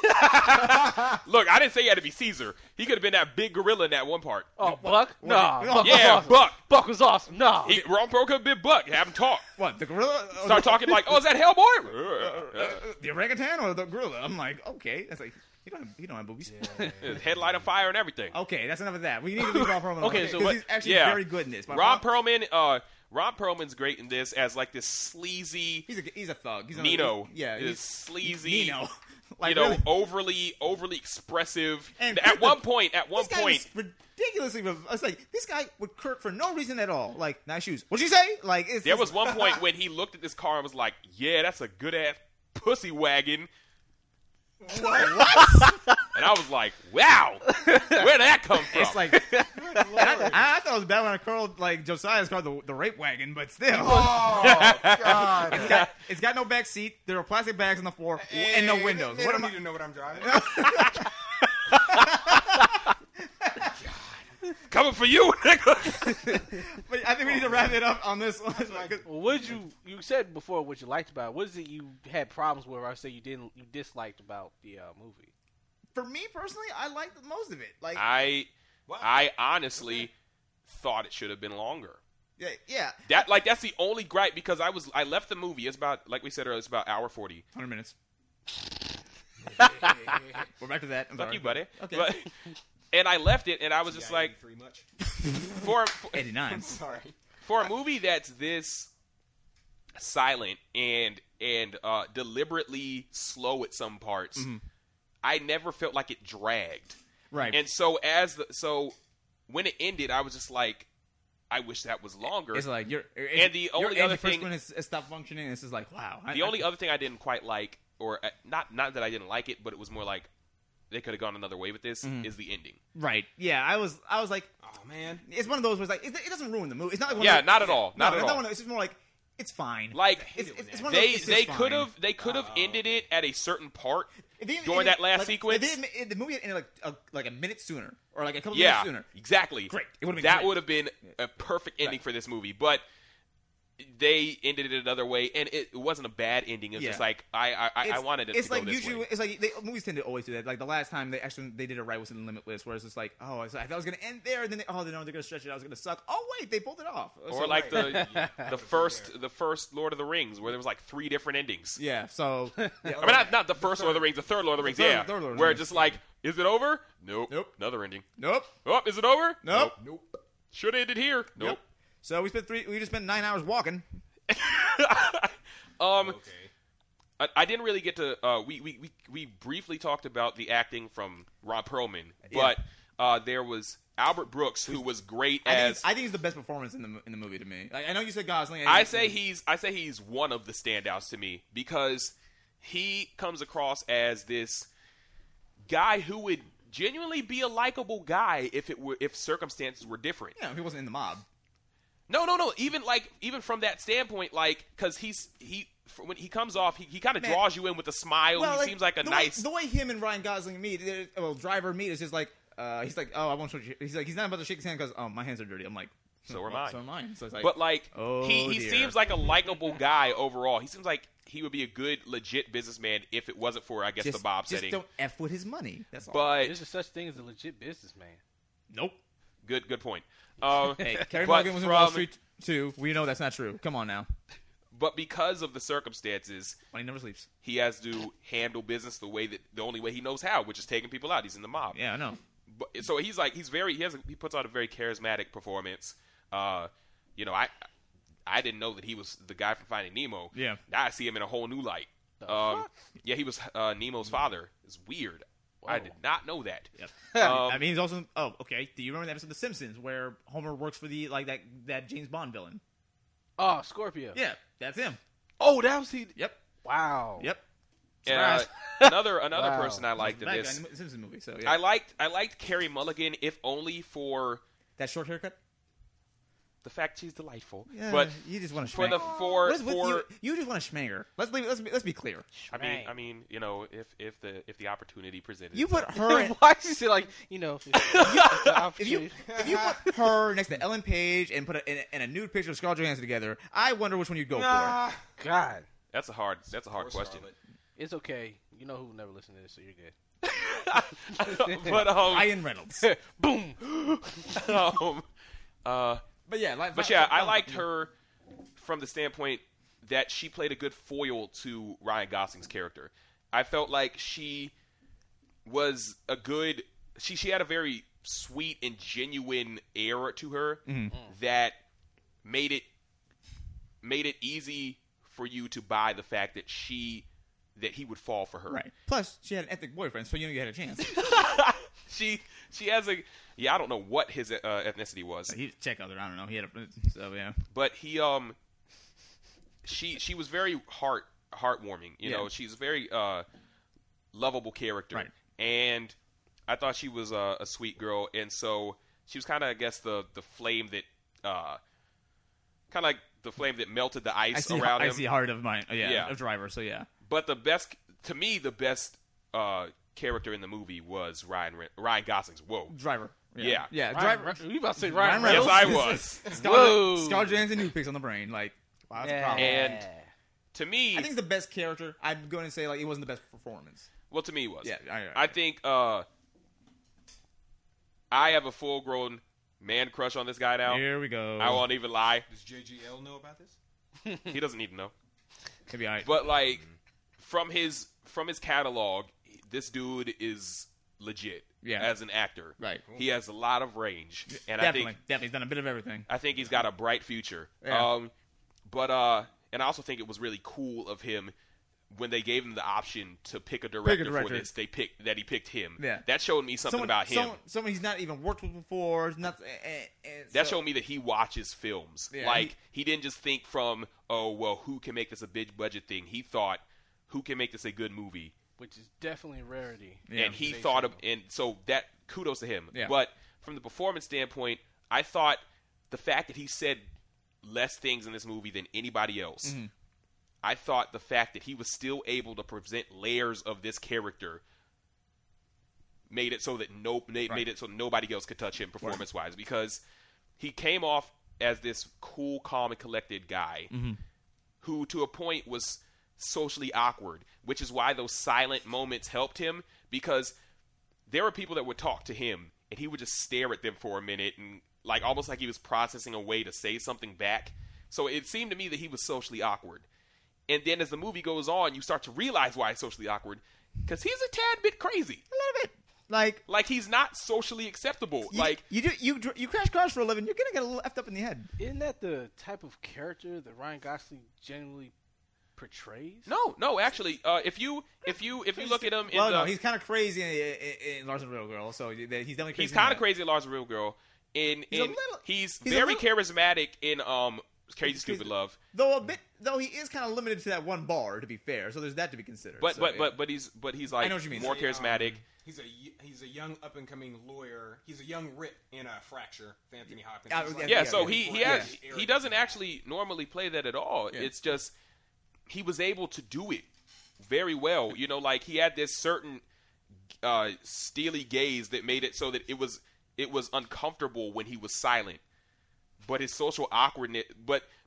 Look, I didn't say he had to be Caesar. He could have been that big gorilla in that one part. Oh, Buck? what- Nah. no. Buck was Yeah, awesome. Buck. Buck was awesome. Nah. He, Ron Perlman could have been Buck. Have him talk. What the gorilla? Uh, Start talking like, oh, is that uh, Hellboy? uh, the orangutan or the gorilla? I'm like, okay. That's like you don't have you don't have boobies. His headlight on fire and everything. Okay, that's enough of that. We need to leave Ron Perlman. Okay, alone, so 'cause what- he's actually yeah. very good in this. But Ron Perlman, uh, Ron Perlman's great in this as like this sleazy He's a he's a thug. He's a, Nino. Yeah, Is he's sleazy. Nino. Like, you know, really. overly, overly expressive. And at the- one point, at one This guy point, was ridiculously. It's like this guy would Kurt for no reason at all. Like nice shoes. What'd you say? Like it's, there it's- was one point when he looked at this car and was like, "Yeah, that's a good ass pussy wagon." what? And I was like, "Wow, where'd that come from?" It's like and I, I thought it was bad when I called like Josiah's car the, the rape wagon, but still, Oh, God. it's got it's got no back seat. There are plastic bags on the floor and no windows. They What don't am I? need to know what I'm driving. Coming for you, nigga. But I think we need to wrap it up on this one. Like, Well, what did you you said before what you liked about it? What is it you had problems with, or I say you didn't you disliked about the uh, movie? for me personally, I liked most of it. Like, I, What? I honestly thought it should have been longer. yeah, yeah, That like that's the only gripe because I was I left the movie. It's about like we said earlier. It's about hour forty. hundred minutes. We're back to that. I'm Fuck sorry. you, buddy. Okay. But, and I left it, and I was just Yeah, like, three much. for, for eighty-nine. Sorry. for a movie that's this silent and and uh, deliberately slow at some parts, Mm-hmm. I never felt like it dragged. Right. And so as the so when it ended, I was just like, I wish that was longer. It's like you're. And the only your other first thing- one is, is stopped functioning. And it's just like wow. I- the I- only other thing I didn't quite like, or uh, not not that I didn't like it, but it was more like they could have gone another way with this, Mm-hmm. is the ending. Right. Yeah. I was. I was like, Oh, man. it's one of those where it's like it, it doesn't ruin the movie. It's not like one Yeah, of those, not at all. No, Not at it's all. Not one of, it's just more like it's fine. Like it's, it it's, when it's that- one of those. they it's they just could fine. have they could have Oh. ended it at a certain part If they- during if that it- last like, sequence. If they, if the movie ended like a, like a minute sooner, or like a couple Yeah, minutes sooner. exactly. Great. It would've been that great. would have been a perfect ending for this movie, but they ended it another way, and it wasn't a bad ending. It was Yeah. just like I I, I It's- wanted it It's to like go this usually way. it's like they, movies tend to always do that. Like the last time they actually they did it right was in Limitless, where it's just like, oh, I thought it was gonna end there, and then they, oh, no, they're gonna stretch it out. It's gonna suck. Oh wait, they pulled it off. Or So, like the the first the first Lord of the Rings, where there was like three different endings. yeah. So yeah, I mean, not, not the first Lord of the Rings, the third Lord of the Rings. third- yeah, third Lord of the where Rings. it's just like, is it over? Nope. Nope. Another ending. nope, Oh, is it over? nope. Nope. Should have ended here. Nope. Yep. So we spent three. We just spent nine hours walking. um, Okay. I, I didn't really get to. Uh, we, we we we briefly talked about the acting from Ron Perlman, but uh, there was Albert Brooks, who was great I think, as. it's, I think he's the best performance in the in the movie to me. Like, I know you said Gosling. I say he's I say he's one of the standouts to me because he comes across as this guy who would genuinely be a likable guy if it were if circumstances were different. Yeah, he wasn't in the mob. No, no, no. Even like even from that standpoint, like because he's he when he comes off, he, he kind of Man. draws you in with a smile. Well, he seems like a the nice. Way, the way him and Ryan Gosling meet, they're- well, Driver meet is just like uh, he's like, oh, I won't shake. He's like, he's not about to shake his hand because oh, my hands are dirty. I'm like, So are well, mine. So are mine. So it's like, But like Oh, he, he dear. seems like a likable guy overall. He seems like he would be a good, legit businessman if it wasn't for, I guess, just, the mob just setting. don't f with his money. That's all. But There's a such thing as a legit businessman. nope. good, good point. Um, Hey, Kerry but Mulligan was in Wall from- Street too. We know that's not true. Come on now. But because of the circumstances, Money never sleeps. he has to handle business the way that the only way he knows how, which is taking people out. He's in the mob. Yeah, I know. But, so he's like he's very he has a, he puts out a very charismatic performance. Uh, you know, I I didn't know that he was the guy from Finding Nemo. Yeah. Now I see him in a whole new light. The Um, fuck? yeah, he was uh, Nemo's father. It's weird. I Whoa. did not know that. Yep. Um, I mean, he's also. Oh, okay. Do you remember the episode of The Simpsons where Homer works for the like that that James Bond villain? Oh, Scorpio. Yeah, that's him. Oh, that was he. Yep. Wow. Yep. And, uh, Surprise. another another Wow. person I liked in Bad this. guy in the Simpsons movie. So yeah. I liked I liked Carey Mulligan, if only for that short haircut. the fact she's delightful. Yeah, but you just want to for the for What's with for you? You just want to schmanger. Let's leave, let's be, let's be clear. I mean Right. I mean you know if if the if the opportunity presented You put itself. her. In, Why did you say like you know? if you if you put her next to Ellen Page and put a, in, a, in a nude picture of Scarlett Johansson together, I wonder which one you'd go Ah, God, That's a hard that's a hard poor question. Scarlett. it's okay. You know who will never listen to this, so you're good. but for. um, Ryan Reynolds. Boom. um uh But yeah, like, but yeah, I liked her from the standpoint that she played a good foil to Ryan Gosling's character. I felt like she was a good she she had a very sweet and genuine air to her that made it made it easy for you to buy the fact that she that he would fall for her. Right. Plus, she had an ethnic boyfriend, so you know you had a chance. She she has a yeah, I don't know what his uh, ethnicity was. he check other. I don't know. He had a so yeah. But he um she she was very heart heartwarming, you Yeah. know. She's a very uh lovable character. Right. And I thought she was a, a sweet girl, and so she was kind of I guess the the flame that uh kind of like the flame that melted the ice I see. around I him. see heart of mine. Yeah, Yeah. of Driver. So yeah. But the best to me the best uh character in the movie was Ryan Re- Ryan Gosling's. Whoa. Driver. Yeah. Yeah. Ryan, Driver. Ryan, you about to say Ryan Ryan Yes, Reynolds. I was. Whoa. Scarlett, Scarlett Johansson new picks on the brain. Like, wow, that's a Yeah. problem. And to me I think it's the best character. I'm going to say like it wasn't the best performance. well to me it was. Yeah, I- I- I think uh I have a full grown man crush on this guy now. Here we go. I won't even lie. Does J G L know about this? He doesn't need to know. Maybe I. But like from his from his catalog, this dude is legit Yeah. as an actor. Right. He has a lot of range, and definitely, I think definitely, he's done a bit of everything. I think he's got a bright future. Yeah. Um, but uh, and I also think it was really cool of him when they gave him the option to pick a director, director. for this. They picked that he picked him. Yeah. That showed me something Someone, about him. Someone, someone he's not even worked with before. Not. And, and That so, showed me that he watches films. Yeah, like he, didn't just think from, oh well, who can make this a big budget thing? He thought, who can make this a good movie? which is definitely a rarity. Yeah. and he They thought show. of, and so that kudos to him. Yeah. But from the performance standpoint, I thought the fact that he said less things in this movie than anybody else. Mm-hmm. I thought the fact that he was still able to present layers of this character made it so that no made, Right. made it so nobody else could touch him performance wise because he came off as this cool, calm, and collected guy Mm-hmm. who, to a point, was socially awkward, which is why those silent moments helped him because there were people that would talk to him and he would just stare at them for a minute and like almost like he was processing a way to say something back. So it seemed to me that he was socially awkward. And then as the movie goes on, you start to realize why he's socially awkward because he's a tad bit crazy. a little bit. Like, Like he's not socially acceptable. you, like you do you dr- you crash cars for a living, you're gonna get a little effed up in the head. Isn't that the type of character that Ryan Gosling genuinely portrays? no, no, actually, uh, if you if you if you look at him, in Well, the, no, he's kind of crazy in, in, in Larson Real Girl, so he's definitely crazy. he's in kind of that. crazy in Lars Real Girl. In He's a in little- he's, he's a very little- charismatic in um Crazy He's Stupid crazy. Love. Though a bit, though he is kind of limited to that one bar. To be fair, so there's that to be considered. But so, but yeah. but but he's but he's like know what you mean. more He's a, charismatic. um, he's a y- he's a young up and coming lawyer. He's a young Rip in a Fracture. with Anthony Hopkins. Ah, He's yeah, like- yeah, yeah, so yeah. he he Yeah. has, he doesn't actually normally play that at all. Yeah. It's just he was able to do it very well. You know, like he had this certain uh, steely gaze that made it so that it was it was uncomfortable when he was silent. But his social awkwardness, but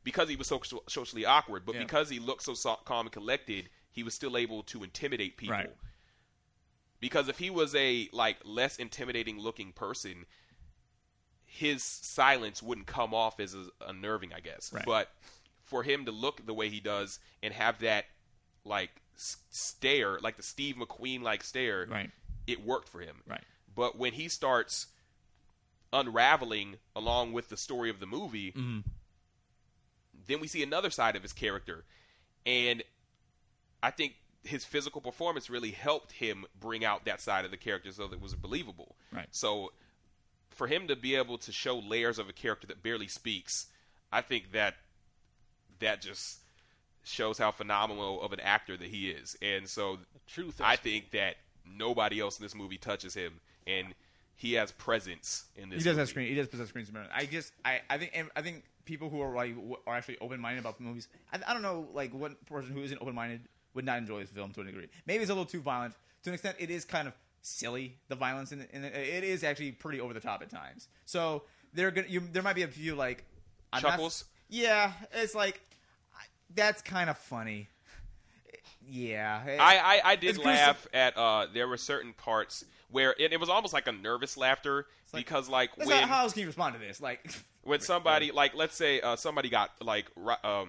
because he was so socially awkward, but Yeah. because he looked so so- calm and collected, he was still able to intimidate people. Right. Because if he was a like less intimidating looking person, his silence wouldn't come off as unnerving, I guess. Right. But for him to look the way he does and have that like s- stare, like the Steve McQueen like stare, Right. it worked for him. Right. But when he starts unraveling along with the story of the movie, Mm-hmm. then we see another side of his character. And I think his physical performance really helped him bring out that side of the character so that it was believable. Right. So for him to be able to show layers of a character that barely speaks, I think that that just shows how phenomenal of an actor that he is. And so Truth. I think that nobody else in this movie touches him, and he has presence in this He does movie. have screen. He does possess screen space. I just, I, I think, I think people who are like w- are actually open minded about movies. I, I don't know, like what person who isn't open minded would not enjoy this film to a degree. Maybe it's a little too violent. To an extent, it is kind of silly. The violence in, in it, it is actually pretty over the top at times. So there, gonna, you, there might be a few like I'm not- Chuckles? yeah, it's like I- that's kind of funny. Yeah, I, I, I did It's gruesome. laugh at uh there were certain parts where it, it was almost like a nervous laughter like- because like That's when not, how else can you respond to this? Like, when somebody like let's say uh, somebody got like Ri- um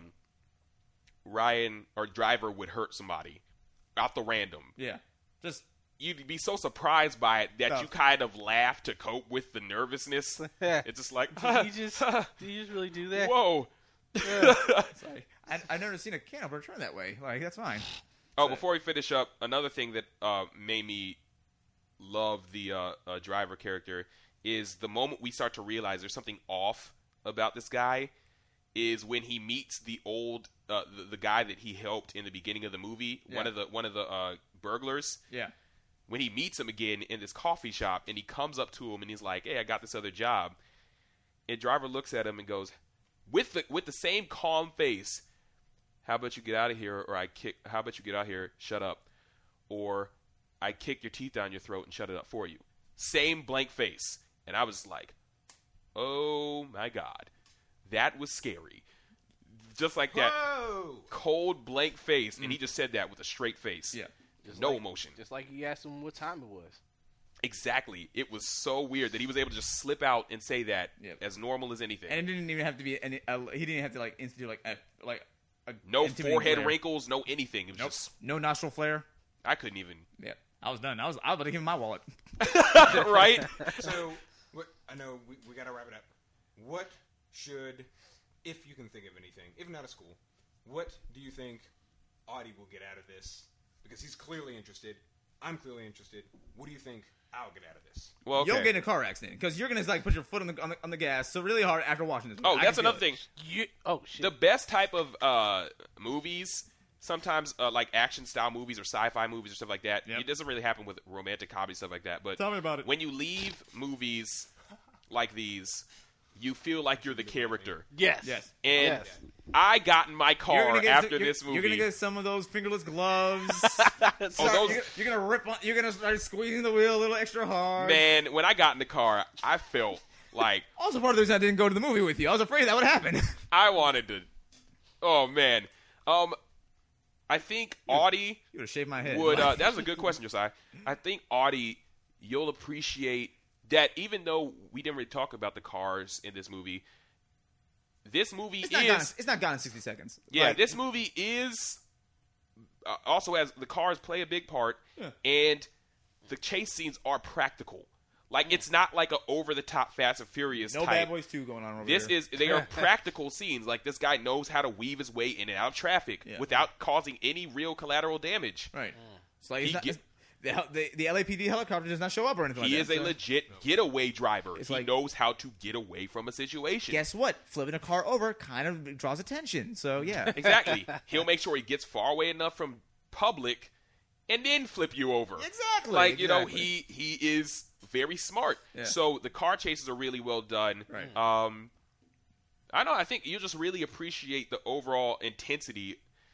Ryan or Driver would hurt somebody out the random, yeah, just you'd be so surprised by it that No. you kind of laugh to cope with the nervousness. It's just like Did you just did you just really do that? whoa. sorry. I, I've never seen a can opener turn that way. Like, that's fine. Oh, before we finish up, another thing that uh, made me love the uh, uh, Driver character is the moment we start to realize there's something off about this guy is when he meets the old uh, the, the guy that he helped in the beginning of the movie, Yeah. one of the one of the uh, burglars. Yeah. When he meets him again in this coffee shop, and he comes up to him and he's like, "Hey, I got this other job." And Driver looks at him and goes, with the with the same calm face, "How about you get out of here, or I kick? How about you get out here? Shut up, or I kick your teeth down your throat and shut it up for you." Same blank face, and I was like, "Oh my god, that was scary." Just like that Whoa! cold blank face, and he just said that with a straight face. Yeah. Just no like- emotion. Just like you asked him what time it was. Exactly. It was so weird that he was able to just slip out and say that Yep. as normal as anything. And it didn't even have to be any. Uh, he didn't have to like institute like a, like a no intimidating forehead glare. wrinkles, no anything. It was Nope. just No nostril flare. I couldn't even. Yeah. I was done. I was. I was about to give him my wallet. Right? So, what, I know we, we got to wrap it up. What should, if you can think of anything, if not a school, what do you think Audie will get out of this? Because he's clearly interested. I'm clearly interested. What do you think I'll get out of this? Well, okay. You'll get in a car accident because you're gonna like put your foot on the on the, on the gas so really hard after watching this. Movie. oh, I that's can feel another it. thing. You, oh shit. The best type of uh, movies, sometimes uh, like action style movies or sci-fi movies or stuff like that. Yep. It doesn't really happen with romantic comedy stuff like that. But Tell me about it. when you leave movies like these, you feel like you're the character. yes. Yes. And Yes. I got in my You're car gonna get after you're- this movie. You're gonna get some of those fingerless gloves. Oh, Start- those- you're, you're gonna rip. On, you're gonna start squeezing the wheel a little extra hard. Man, when I got in the car, I felt like Also, part of the reason I didn't go to the movie with you, I was afraid that would happen. I wanted to. Oh man, um, I think Audie You would have shaved my head. would. Uh, that's a good question, Josiah. I think Audie, you'll appreciate that. Even though we didn't really talk about the cars in this movie, this movie it's not is gone. It's not gone in sixty seconds. yeah. Like, This movie is uh, also has the cars play a big part, Yeah. and the chase scenes are practical. Like it's not like a over the top Fast and Furious no type. Bad Boys two going on over This here. is they are practical scenes. Like this guy knows how to weave his way in and out of traffic Yeah. without causing any real collateral damage. right. It's like it's He not, get- it's- the, hel- the the L A P D helicopter does not show up or anything He like is that. a so- legit getaway driver. It's He like- knows how to get away from a situation. Guess what? Flipping a car over kind of draws attention. So yeah. Exactly. He'll make sure he gets far away enough from public and then flip you over. Exactly. Like, you know, exactly. he he is very smart. Yeah. So the car chases are really well done. Right. Um I don't know, I think you'll just really appreciate the overall intensity.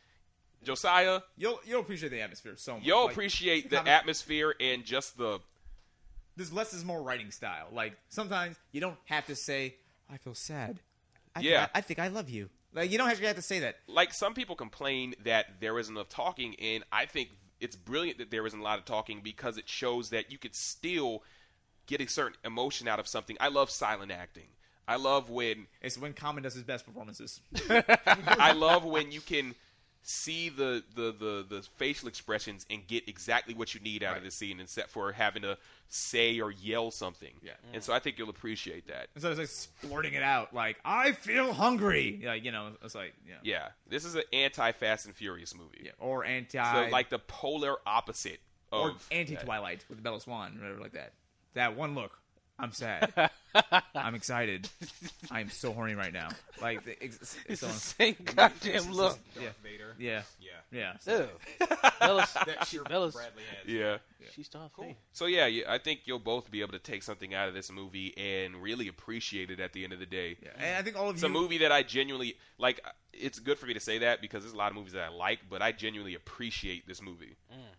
Josiah, You'll you'll appreciate the atmosphere so much. you'll Like, appreciate the comic- atmosphere and just the There's less is more writing style. Like sometimes you don't have to say I feel sad. I Yeah. think I, I think I love you. Like you don't actually have to say that. Like some people complain that there isn't enough talking, and I think it's brilliant that there isn't a lot of talking because it shows that you could still get a certain emotion out of something. I love silent acting. I love when It's when Common does his best performances. I love when you can see the, the, the, the facial expressions and get exactly what you need out Right. of the scene instead for having to say or yell something. Yeah. And so I think you'll appreciate that. Instead of like splurting it out, like I feel hungry. Yeah, you know, it's like yeah, Yeah. This is an anti-Fast and Furious movie. yeah. or anti, So like the polar opposite of or anti Twilight with Bella Swan, whatever like that. That one look, I'm sad. I'm excited. I'm so horny right now. Like the, it's, it's, It's the on- same goddamn look. Yeah. Darth Vader. yeah, Yeah. yeah. Ew. Bella's, That sure Bella's, Bradley has. Yeah. she's tough. Cool. So yeah, yeah, I think you'll both be able to take something out of this movie and really appreciate it at the end of the day. Yeah. And I think all of It's you. a movie that I genuinely like. It's good for me to say that because there's a lot of movies that I like, but I genuinely appreciate this movie.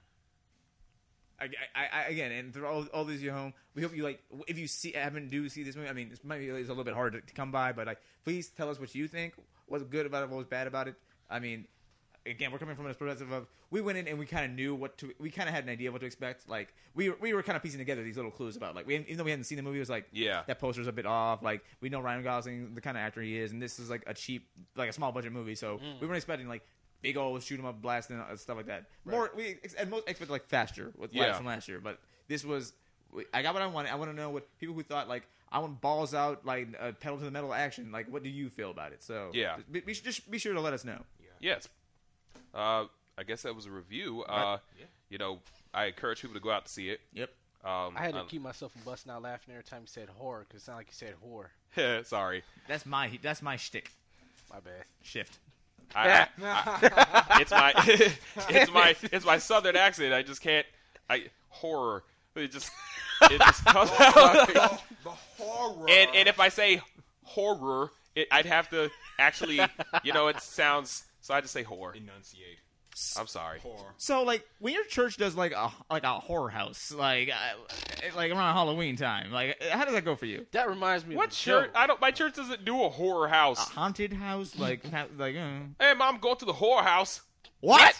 I, I, I, again, and for all, all these you home, we hope you like. If you see, haven't do see this movie, I mean, this might be it's a little bit hard to, to come by, but like, please tell us what you think. What's good about it? What was bad about it? I mean, again, we're coming from a perspective of we went in and we kind of knew what to. We kind of had an idea of what to expect. Like we were, we were kind of piecing together these little clues about like we even though we hadn't seen the movie, it was like Yeah. that poster's a bit off. Like we know Ryan Gosling, the kind of actor he is, and this is like a cheap, like a small budget movie, so we weren't expecting like. Big old shoot 'em up, blasting and stuff like that. More we ex- at most expected like faster with Yeah. last from last year, but this was. I got what I wanted. I want to know what people who thought like I want balls out, like uh, pedal to the metal action. Like, what do you feel about it? So Yeah. be, be, just be sure to let us know. Yes. Uh, I guess that was a review. Uh, Right. Yeah. You know, I encourage people to go out to see it. Yep. Um, I had to um, keep myself from busting out laughing every time you said horror because it sounded like you said whore. sorry. That's my that's my shtick. My bad. Shift. I, I, I, it's my it's my it's my southern accent. I just can't. I horror. It just it just comes out. The, the horror. And and if I say horror, it, I'd have to actually, you know, it sounds. So I just say horror. enunciate. I'm sorry. Horror. So like when your church does like a like a horror house, like uh, like around Halloween time, like how does that go for you? That reminds me What of the church? show. I don't. My church doesn't do a horror A house. haunted house, like ha- like uh, Hey, mom, go to the horror house. what?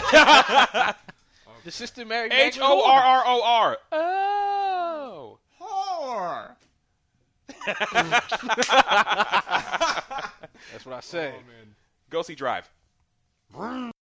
The Sister Mary H Magdalene O R whore. R O R. Oh. Horror. That's what I said. Oh man. Go see Drive.